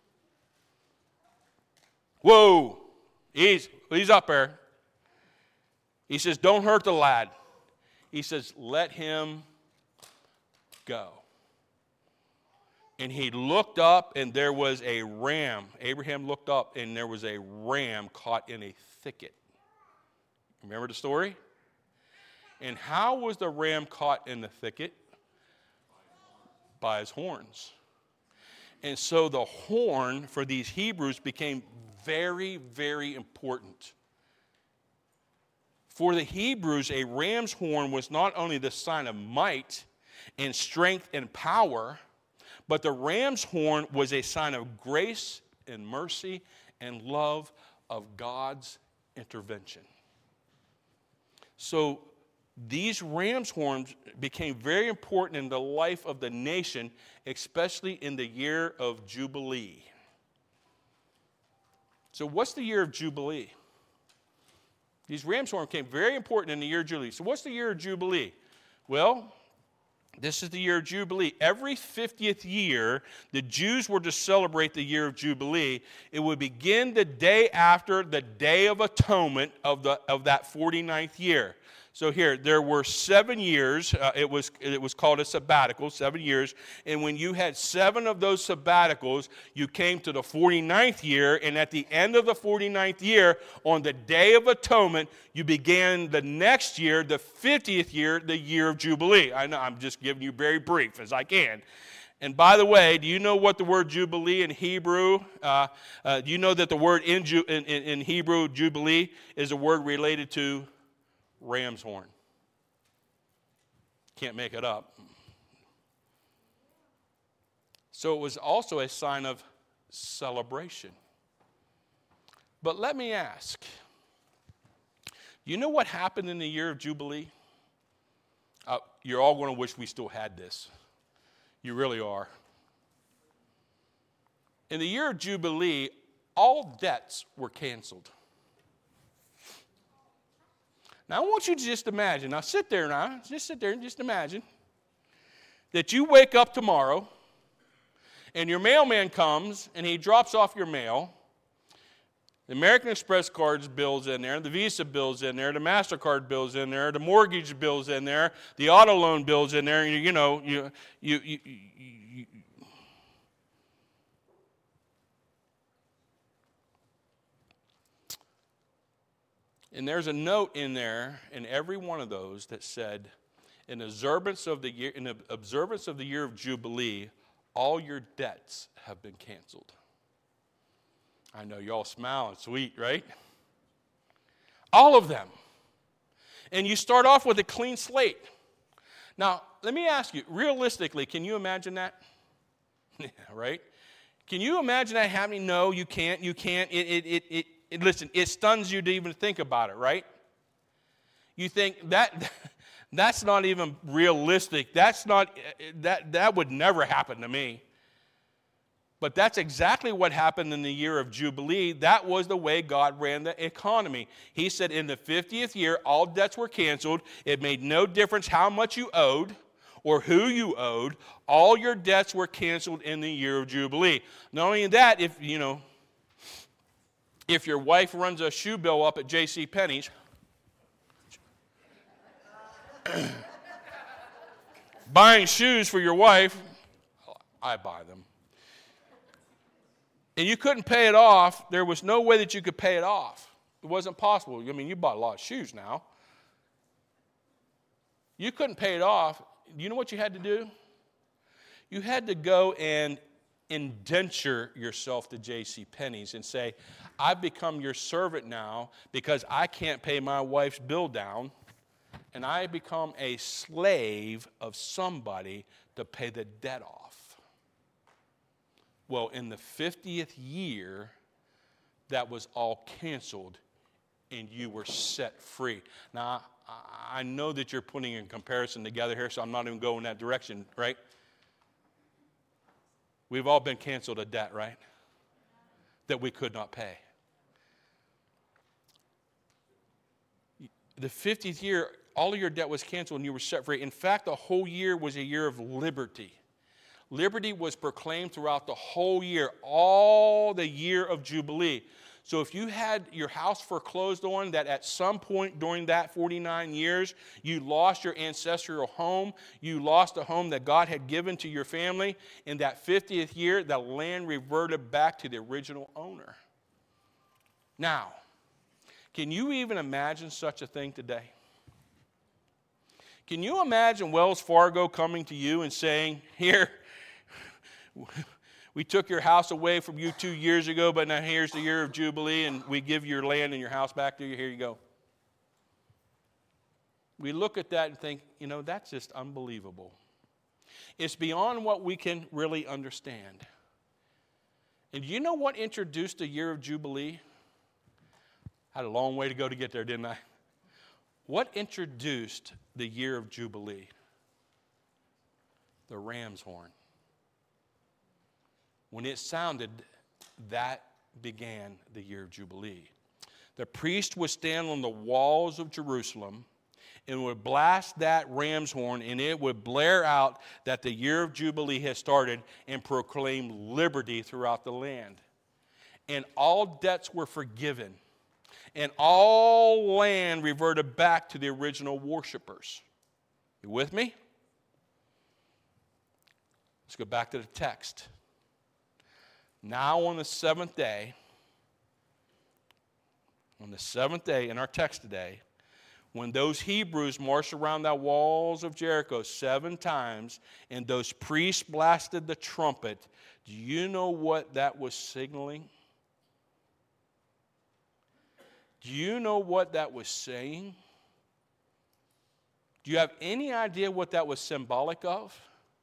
Whoa. He's, he's up there. He says, don't hurt the lad. He says, let him go. And he looked up, and there was a ram. Abraham looked up, and there was a ram caught in a thicket. Remember the story? And how was the ram caught in the thicket? By his horns. And so the horn for these Hebrews became very, very important. For the Hebrews, a ram's horn was not only the sign of might and strength and power, but the ram's horn was a sign of grace and mercy and love of God's intervention. So these ram's horns became very important in the life of the nation, especially in the year of Jubilee. So what's the year of Jubilee? These ram's horns became very important in the year of Jubilee. So what's the year of Jubilee? Well, this is the year of Jubilee. Every fiftieth year, the Jews were to celebrate the year of Jubilee. It would begin the day after the Day of Atonement of, the, of that forty-ninth year. So here, there were seven years. Uh, it was it was called a sabbatical, seven years. And when you had seven of those sabbaticals, you came to the forty-ninth year. And at the end of the forty-ninth year, on the Day of Atonement, you began the next year, the fiftieth year, the year of Jubilee. I know, I'm just giving you very brief as I can. And by the way, do you know what the word Jubilee in Hebrew, uh, uh, do you know that the word in, Ju- in, in, in Hebrew, Jubilee, is a word related to ram's horn? Can't make it up. So it was also a sign of celebration. But let me ask, you know what happened in the year of Jubilee? Uh, you're all going to wish we still had this. You really are. In the year of Jubilee, all debts were canceled. Now, I want you to just imagine. Now, sit there now. Just sit there and just imagine that you wake up tomorrow and your mailman comes and he drops off your mail. The American Express card's bill's in there, the Visa bill's in there, the MasterCard bill's in there, the mortgage bill's in there, the auto loan bill's in there. You, you know, you, you, you, you, you And there's a note in there in every one of those that said, in observance of the year, in observance of the year of Jubilee, all your debts have been canceled. I know y'all smiling, sweet, right? All of them. And you start off with a clean slate. Now, let me ask you, realistically, can you imagine that? Yeah, right? Can you imagine that happening? No, you can't. You can't. It, it, it, it, it, listen, it stuns you to even think about it, right? You think that that's not even realistic. That's not, that, that would never happen to me. But that's exactly what happened in the year of Jubilee. That was the way God ran the economy. He said in the fiftieth year, all debts were canceled. It made no difference how much you owed or who you owed. All your debts were canceled in the year of Jubilee. Not only that, if, you know, if your wife runs a shoe bill up at J C Penney's, buying shoes for your wife, I buy them, and you couldn't pay it off, there was no way that you could pay it off. It wasn't possible. I mean, you bought a lot of shoes now. You couldn't pay it off. You know what you had to do? You had to go and indenture yourself to J C Penney's and say, I've become your servant now because I can't pay my wife's bill down, and I become a slave of somebody to pay the debt off. Well, in the fiftieth year, that was all canceled, and you were set free. Now, I know that you're putting a comparison together here, so I'm not even going that direction, right? We've all been canceled a debt, right? That we could not pay. The fiftieth year, all of your debt was canceled and you were set free. In fact, the whole year was a year of liberty. Liberty was proclaimed throughout the whole year, all the year of Jubilee. So if you had your house foreclosed on, that at some point during that forty-nine years, you lost your ancestral home, you lost a home that God had given to your family, in that fiftieth year, the land reverted back to the original owner. Now, can you even imagine such a thing today? Can you imagine Wells Fargo coming to you and saying, here, we took your house away from you two years ago, but now here's the year of Jubilee, and we give your land and your house back to you. Here you go. We look at that and think, you know, that's just unbelievable. It's beyond what we can really understand. And do you know what introduced the year of Jubilee? I had a long way to go to get there, didn't I? What introduced the year of Jubilee? The ram's horn. When it sounded, that began the year of Jubilee. The priest would stand on the walls of Jerusalem and would blast that ram's horn, and it would blare out that the year of Jubilee has started and proclaim liberty throughout the land. And all debts were forgiven. And all land reverted back to the original worshipers. You with me? Let's go back to the text. Now on the seventh day, on the seventh day in our text today, when those Hebrews marched around the walls of Jericho seven times and those priests blasted the trumpet, do you know what that was signaling? Do you know what that was saying? Do you have any idea what that was symbolic of?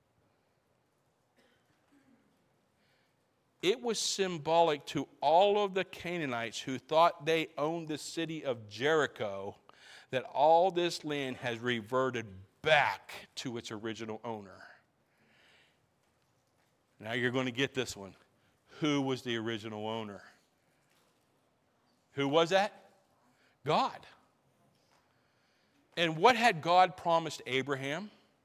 It was symbolic to all of the Canaanites who thought they owned the city of Jericho, that all this land has reverted back to its original owner. Now you're going to get this one. Who was the original owner? Who was that? God. And what had God promised Abraham?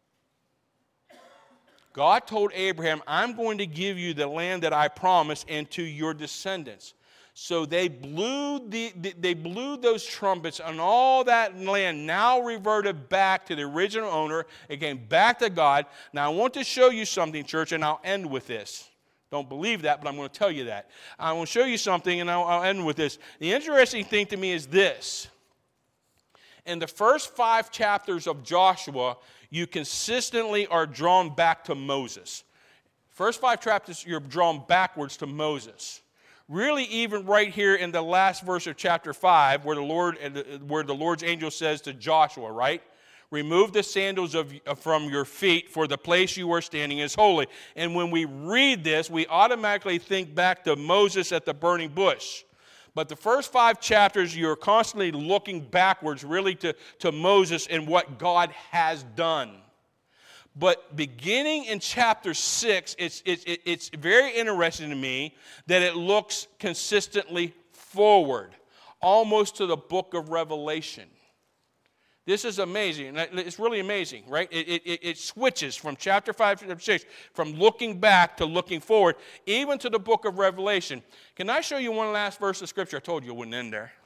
God told Abraham, I'm going to give you the land that I promised and to your descendants. So they blew, the, they blew those trumpets, and all that land now reverted back to the original owner. It came back to God. Now I want to show you something, church, and I'll end with this. Don't believe that, but I'm going to tell you that. I will show you something, and I'll, I'll end with this. The interesting thing to me is this. In the first five chapters of Joshua, you consistently are drawn back to Moses. First five chapters, you're drawn backwards to Moses. Really, even right here in the last verse of chapter five, where the Lord, where the Lord's angel says to Joshua, right? Remove the sandals of, from your feet, for the place you are standing is holy. And when we read this, we automatically think back to Moses at the burning bush. But the first five chapters, you're constantly looking backwards, really, to, to Moses and what God has done. But beginning in chapter six, it's, it's, it's very interesting to me that it looks consistently forward, almost to the book of Revelation. This is amazing. It's really amazing, right? It, it, it switches from chapter five to six, from looking back to looking forward, even to the book of Revelation. Can I show you one last verse of Scripture? I told you it wouldn't end there.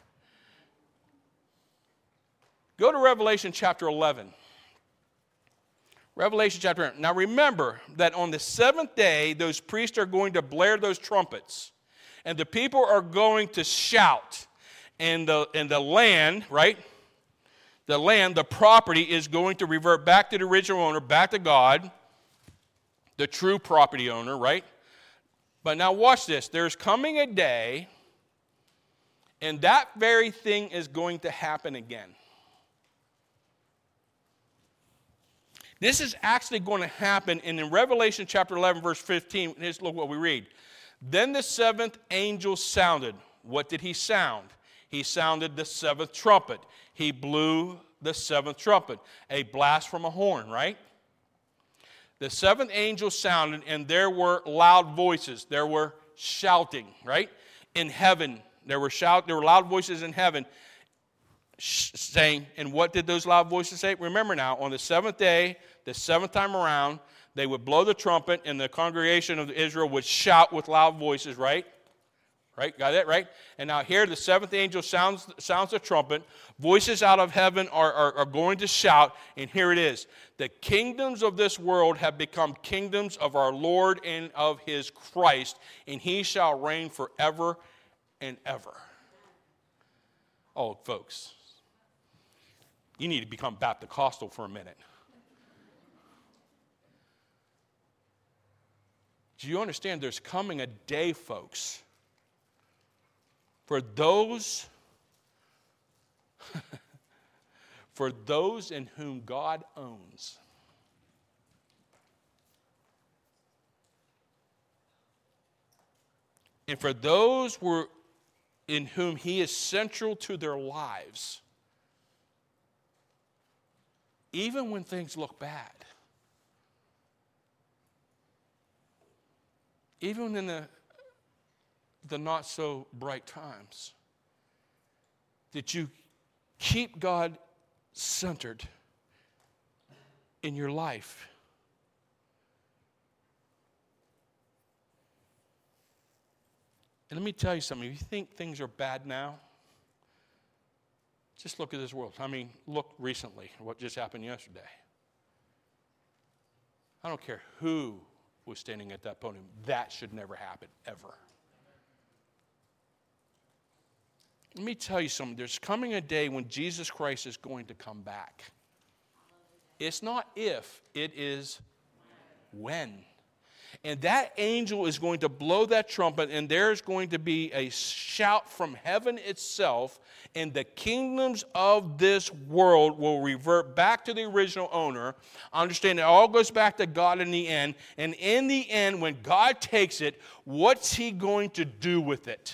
Go to Revelation chapter eleven. Revelation chapter eleven. Now remember that on the seventh day, those priests are going to blare those trumpets, and the people are going to shout, and the, and the land, right? The land, the property, is going to revert back to the original owner, back to God, the true property owner, right? But now watch this. There's coming a day, and that very thing is going to happen again. This is actually going to happen, and in Revelation chapter eleven, verse fifteen, here's look what we read. Then the seventh angel sounded. What did he sound? He sounded the seventh trumpet. He blew the seventh trumpet, a blast from a horn, right? The seventh angel sounded, and there were loud voices. There were shouting, right? In heaven, there were shout. There were loud voices in heaven saying, and what did those loud voices say? Remember now, on the seventh day, the seventh time around, they would blow the trumpet, and the congregation of Israel would shout with loud voices, right? Right? Got that, right? And now here the seventh angel sounds sounds the trumpet. Voices out of heaven are, are, are going to shout. And here it is. The kingdoms of this world have become kingdoms of our Lord and of his Christ. And he shall reign forever and ever. Oh, folks. You need to become Baptist-costal for a minute. Do you understand there's coming a day, folks, for those for those in whom God owns. And for those who in whom he is central to their lives, even when things look bad, even in the, the not so bright times, that you keep God centered in your life. And let me tell you something. If you think things are bad now, just look at this world. I mean, look recently, what just happened yesterday. I don't care who was standing at that podium. That should never happen, ever. Let me tell you something. There's coming a day when Jesus Christ is going to come back. It's not if, it is when. And that angel is going to blow that trumpet, and there's going to be a shout from heaven itself, and the kingdoms of this world will revert back to the original owner. Understand it all goes back to God in the end. And in the end, when God takes it, what's he going to do with it?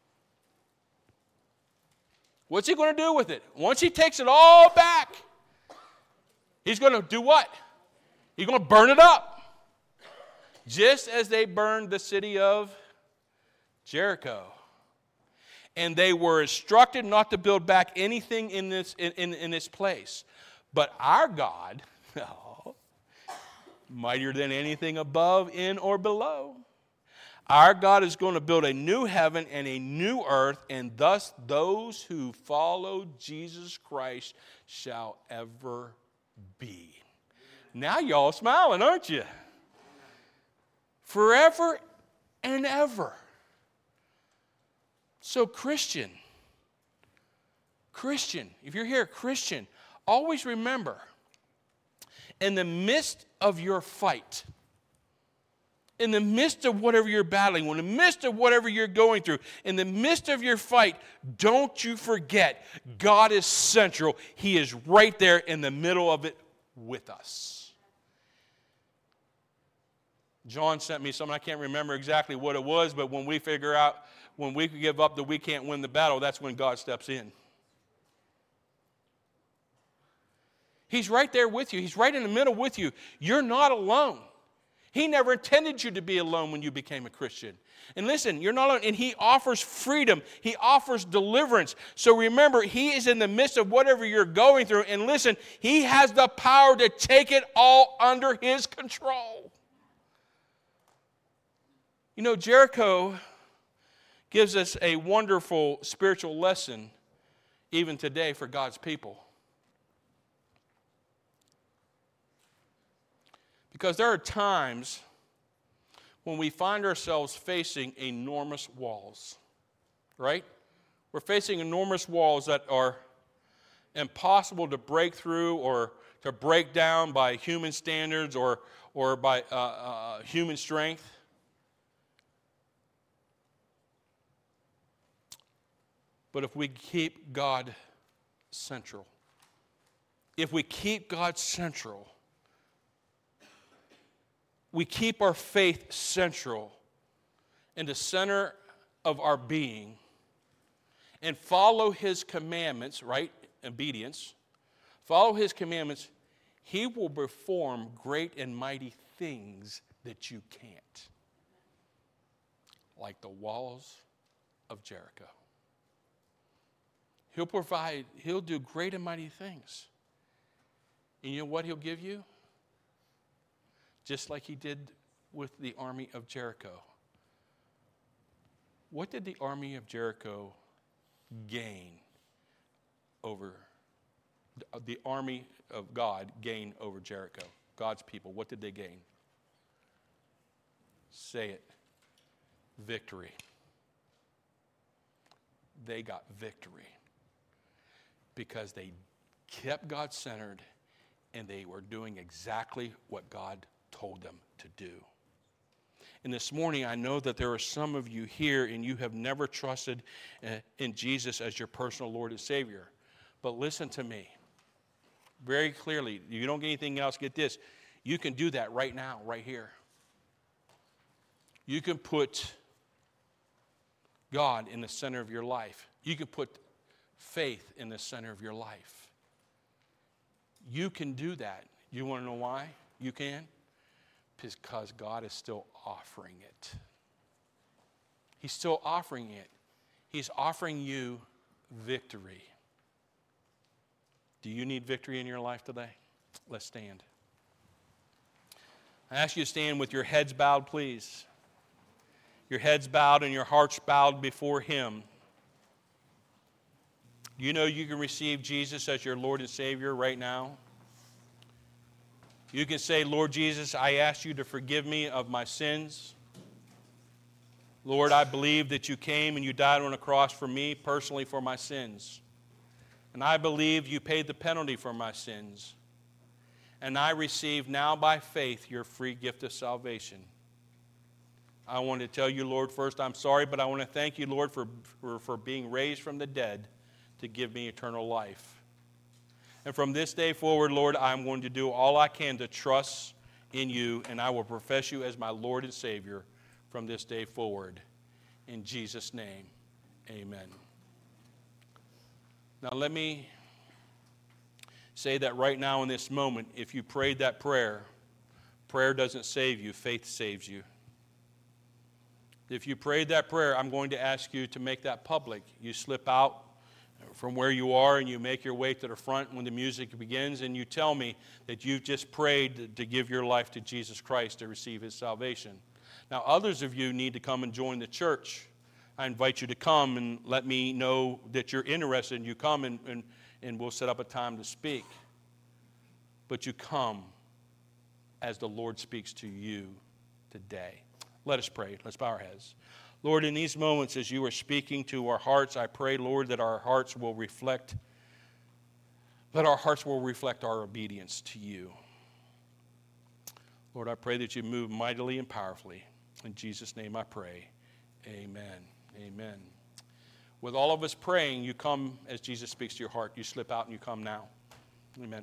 What's he going to do with it? Once he takes it all back, he's going to do what? He's going to burn it up. Just as they burned the city of Jericho. And they were instructed not to build back anything in this, in, in, in this place. But our God, oh, mightier than anything above, in, or below, our God is going to build a new heaven and a new earth, and thus those who follow Jesus Christ shall ever be. Now y'all smiling, aren't you? Forever and ever. So Christian, Christian, if you're here, Christian, always remember, in the midst of your fight, in the midst of whatever you're battling, in the midst of whatever you're going through, in the midst of your fight, don't you forget, God is central. He is right there in the middle of it with us. John sent me something, I can't remember exactly what it was, but when we figure out, when we give up that we can't win the battle, that's when God steps in. He's right there with you. He's right in the middle with you. You're not alone. He never intended you to be alone when you became a Christian. And listen, you're not alone. And he offers freedom. He offers deliverance. So remember, he is in the midst of whatever you're going through. And listen, he has the power to take it all under his control. You know, Jericho gives us a wonderful spiritual lesson even today for God's people. Because there are times when we find ourselves facing enormous walls, right? We're facing enormous walls that are impossible to break through or to break down by human standards or, or by uh, uh, human strength. But if we keep God central, if we keep God central, we keep our faith central in the center of our being and follow his commandments, right? Obedience. Follow his commandments, he will perform great and mighty things that you can't. Like the walls of Jericho. He'll provide, he'll do great and mighty things. And you know what he'll give you? Just like he did with the army of Jericho. What did the army of Jericho gain over, the army of God gain over Jericho? God's people, what did they gain? Say it. Victory. They got victory because they kept God centered and they were doing exactly what God told them to do. And this morning, I know that there are some of you here and you have never trusted in Jesus as your personal Lord and Savior. But listen to me very clearly. You don't get anything else, get this. You can do that right now, right here. You can put God in the center of your life. You can put faith in the center of your life. You can do that. You want to know why you can? Because God is still offering it. He's still offering it. He's offering you victory. Do you need victory in your life today? Let's stand. I ask you to stand with your heads bowed, please. Your heads bowed and your hearts bowed before Him. You know you can receive Jesus as your Lord and Savior right now. You can say, Lord Jesus, I ask you to forgive me of my sins. Lord, I believe that you came and you died on a cross for me, personally for my sins. And I believe you paid the penalty for my sins. And I receive now by faith your free gift of salvation. I want to tell you, Lord, first, I'm sorry, but I want to thank you, Lord, for, for, for being raised from the dead to give me eternal life. And from this day forward, Lord, I'm going to do all I can to trust in you, and I will profess you as my Lord and Savior from this day forward. In Jesus' name, amen. Now let me say that right now in this moment, if you prayed that prayer, prayer doesn't save you, faith saves you. If you prayed that prayer, I'm going to ask you to make that public. You slip out from where you are and you make your way to the front when the music begins and you tell me that you've just prayed to give your life to Jesus Christ to receive His salvation. Now others of you need to come and join the church. I invite you to come and let me know that you're interested, and you come and, and, and we'll set up a time to speak. But you come as the Lord speaks to you today. Let us pray. Let's bow our heads. Lord, in these moments as you are speaking to our hearts, I pray, Lord, that our hearts will reflect, that our hearts will reflect our obedience to you. Lord, I pray that you move mightily and powerfully. In Jesus' name I pray. Amen. Amen. With all of us praying, you come as Jesus speaks to your heart. You slip out and you come now. Amen.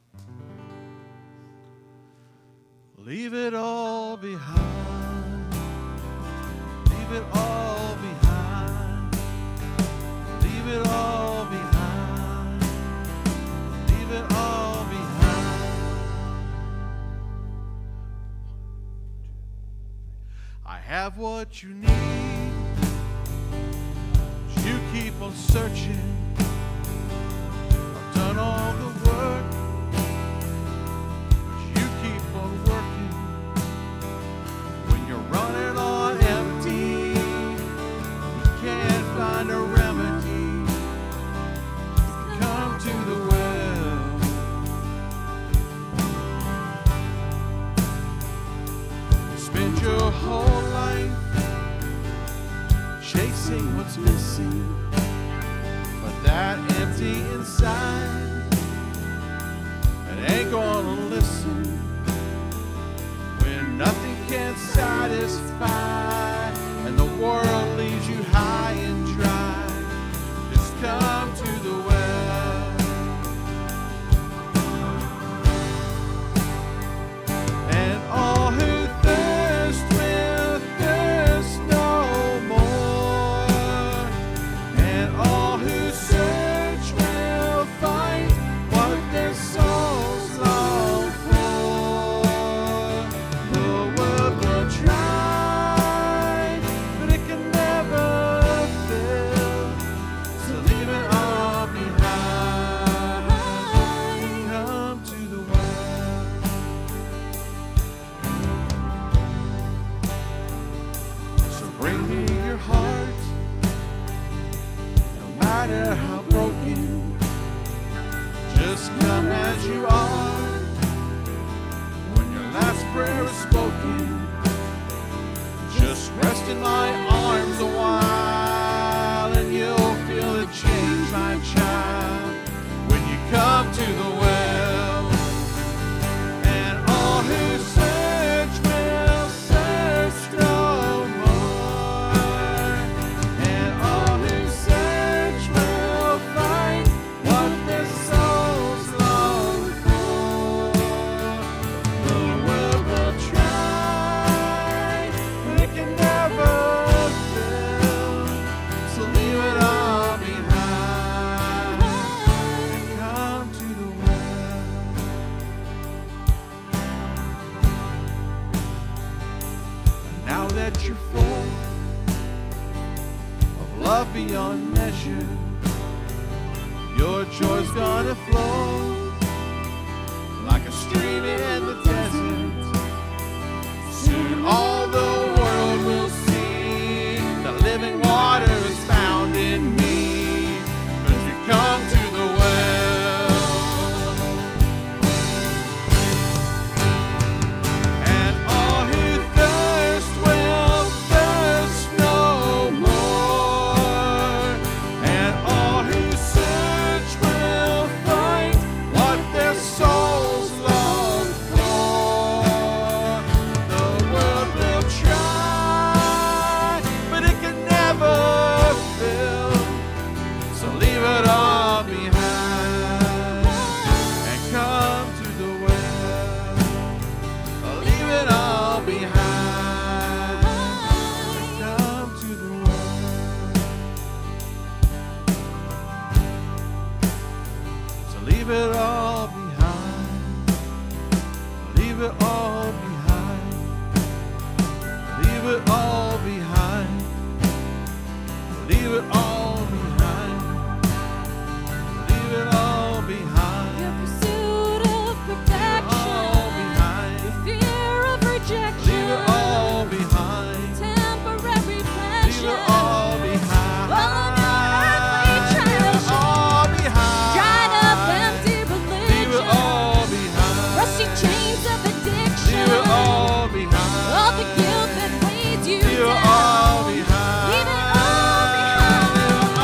Leave it all behind. Leave it all behind. Leave it all behind. Leave it all behind. I have what you need. You keep on searching. I've done all the work. But you keep on working. When you're running on empty, you can't find a remedy. Come to the well. You spend your whole life chasing what's missing, but that empty inside, it ain't gonna listen when nothing can satisfy and the world leaves you high and dry. Just come to the well. And all who thirst will thirst no more, and all who search will find what their souls long for. The world will try, but it can never fill. So leave it all behind. Come to the well. So bring me your heart. matter how broken, just come as you are. When your last prayer is spoken, just rest in my arms a while, and you'll feel a change, my child, when you come to the well. And all who search will search no more, and all who search will find what their souls long for. The world will try, but it can never fill, so leave it all behind and come to the well. Now that you're full of love beyond measure, your joy's gonna flow like a stream in the desert. Soon all the world will see the living water is found in me, 'cause you come to the well. And all who thirst will thirst no more, and all who search will find what their souls long for. The world will try, but it can never fill, so leave it all behind and come to the well. Leave it all behind and come to the well. So leave it all behind. Leave it all behind. Leave it all behind. Leave it all behind. Leave it all behind. Your pursuit of All perfection, behind. your fear of rejection, Leave it all behind. temporary Leave pleasure, it all behind. all of your earthly Leave it treasures, all behind. dried up empty Leave it religion, all behind. rusty chains of addiction, Leave it all behind. all the guilt that weighs you Leave it down. all behind. Leave it all behind.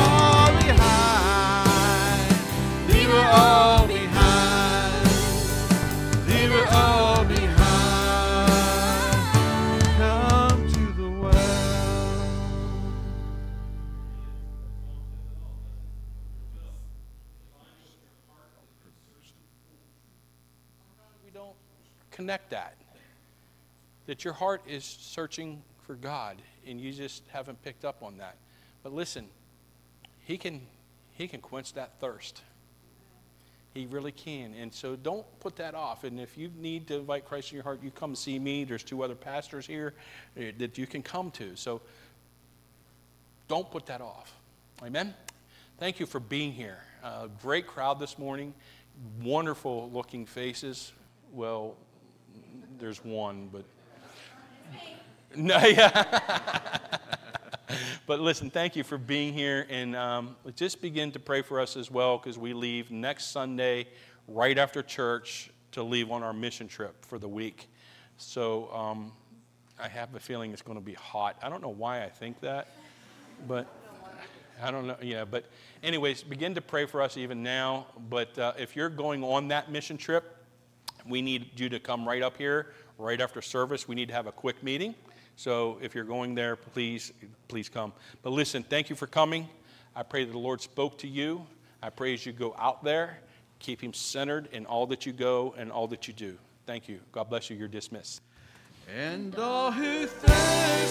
Leave it all behind. Leave it all behind. Come to the well. We don't connect that. That your heart is searching for God and you just haven't picked up on that. But listen, he can he can quench that thirst. He really can. And so don't put that off. And if you need to invite Christ in your heart, you come see me. There's two other pastors here uh, that you can come to. So don't put that off. Amen? Thank you for being here. Uh, great crowd this morning. Wonderful looking faces. Well, there's one, but no, yeah. But listen, thank you for being here, and um, just begin to pray for us as well, because we leave next Sunday right after church to leave on our mission trip for the week. So um, I have a feeling it's going to be hot. I don't know why I think that, but I don't know. Yeah, but anyways, begin to pray for us even now. But uh, if you're going on that mission trip, we need you to come right up here right after service. We need to have a quick meeting. So if you're going there, please, please come. But listen, thank you for coming. I pray that the Lord spoke to you. I pray as you go out there, keep him centered in all that you go and all that you do. Thank you. God bless you. You're dismissed. And all who thirst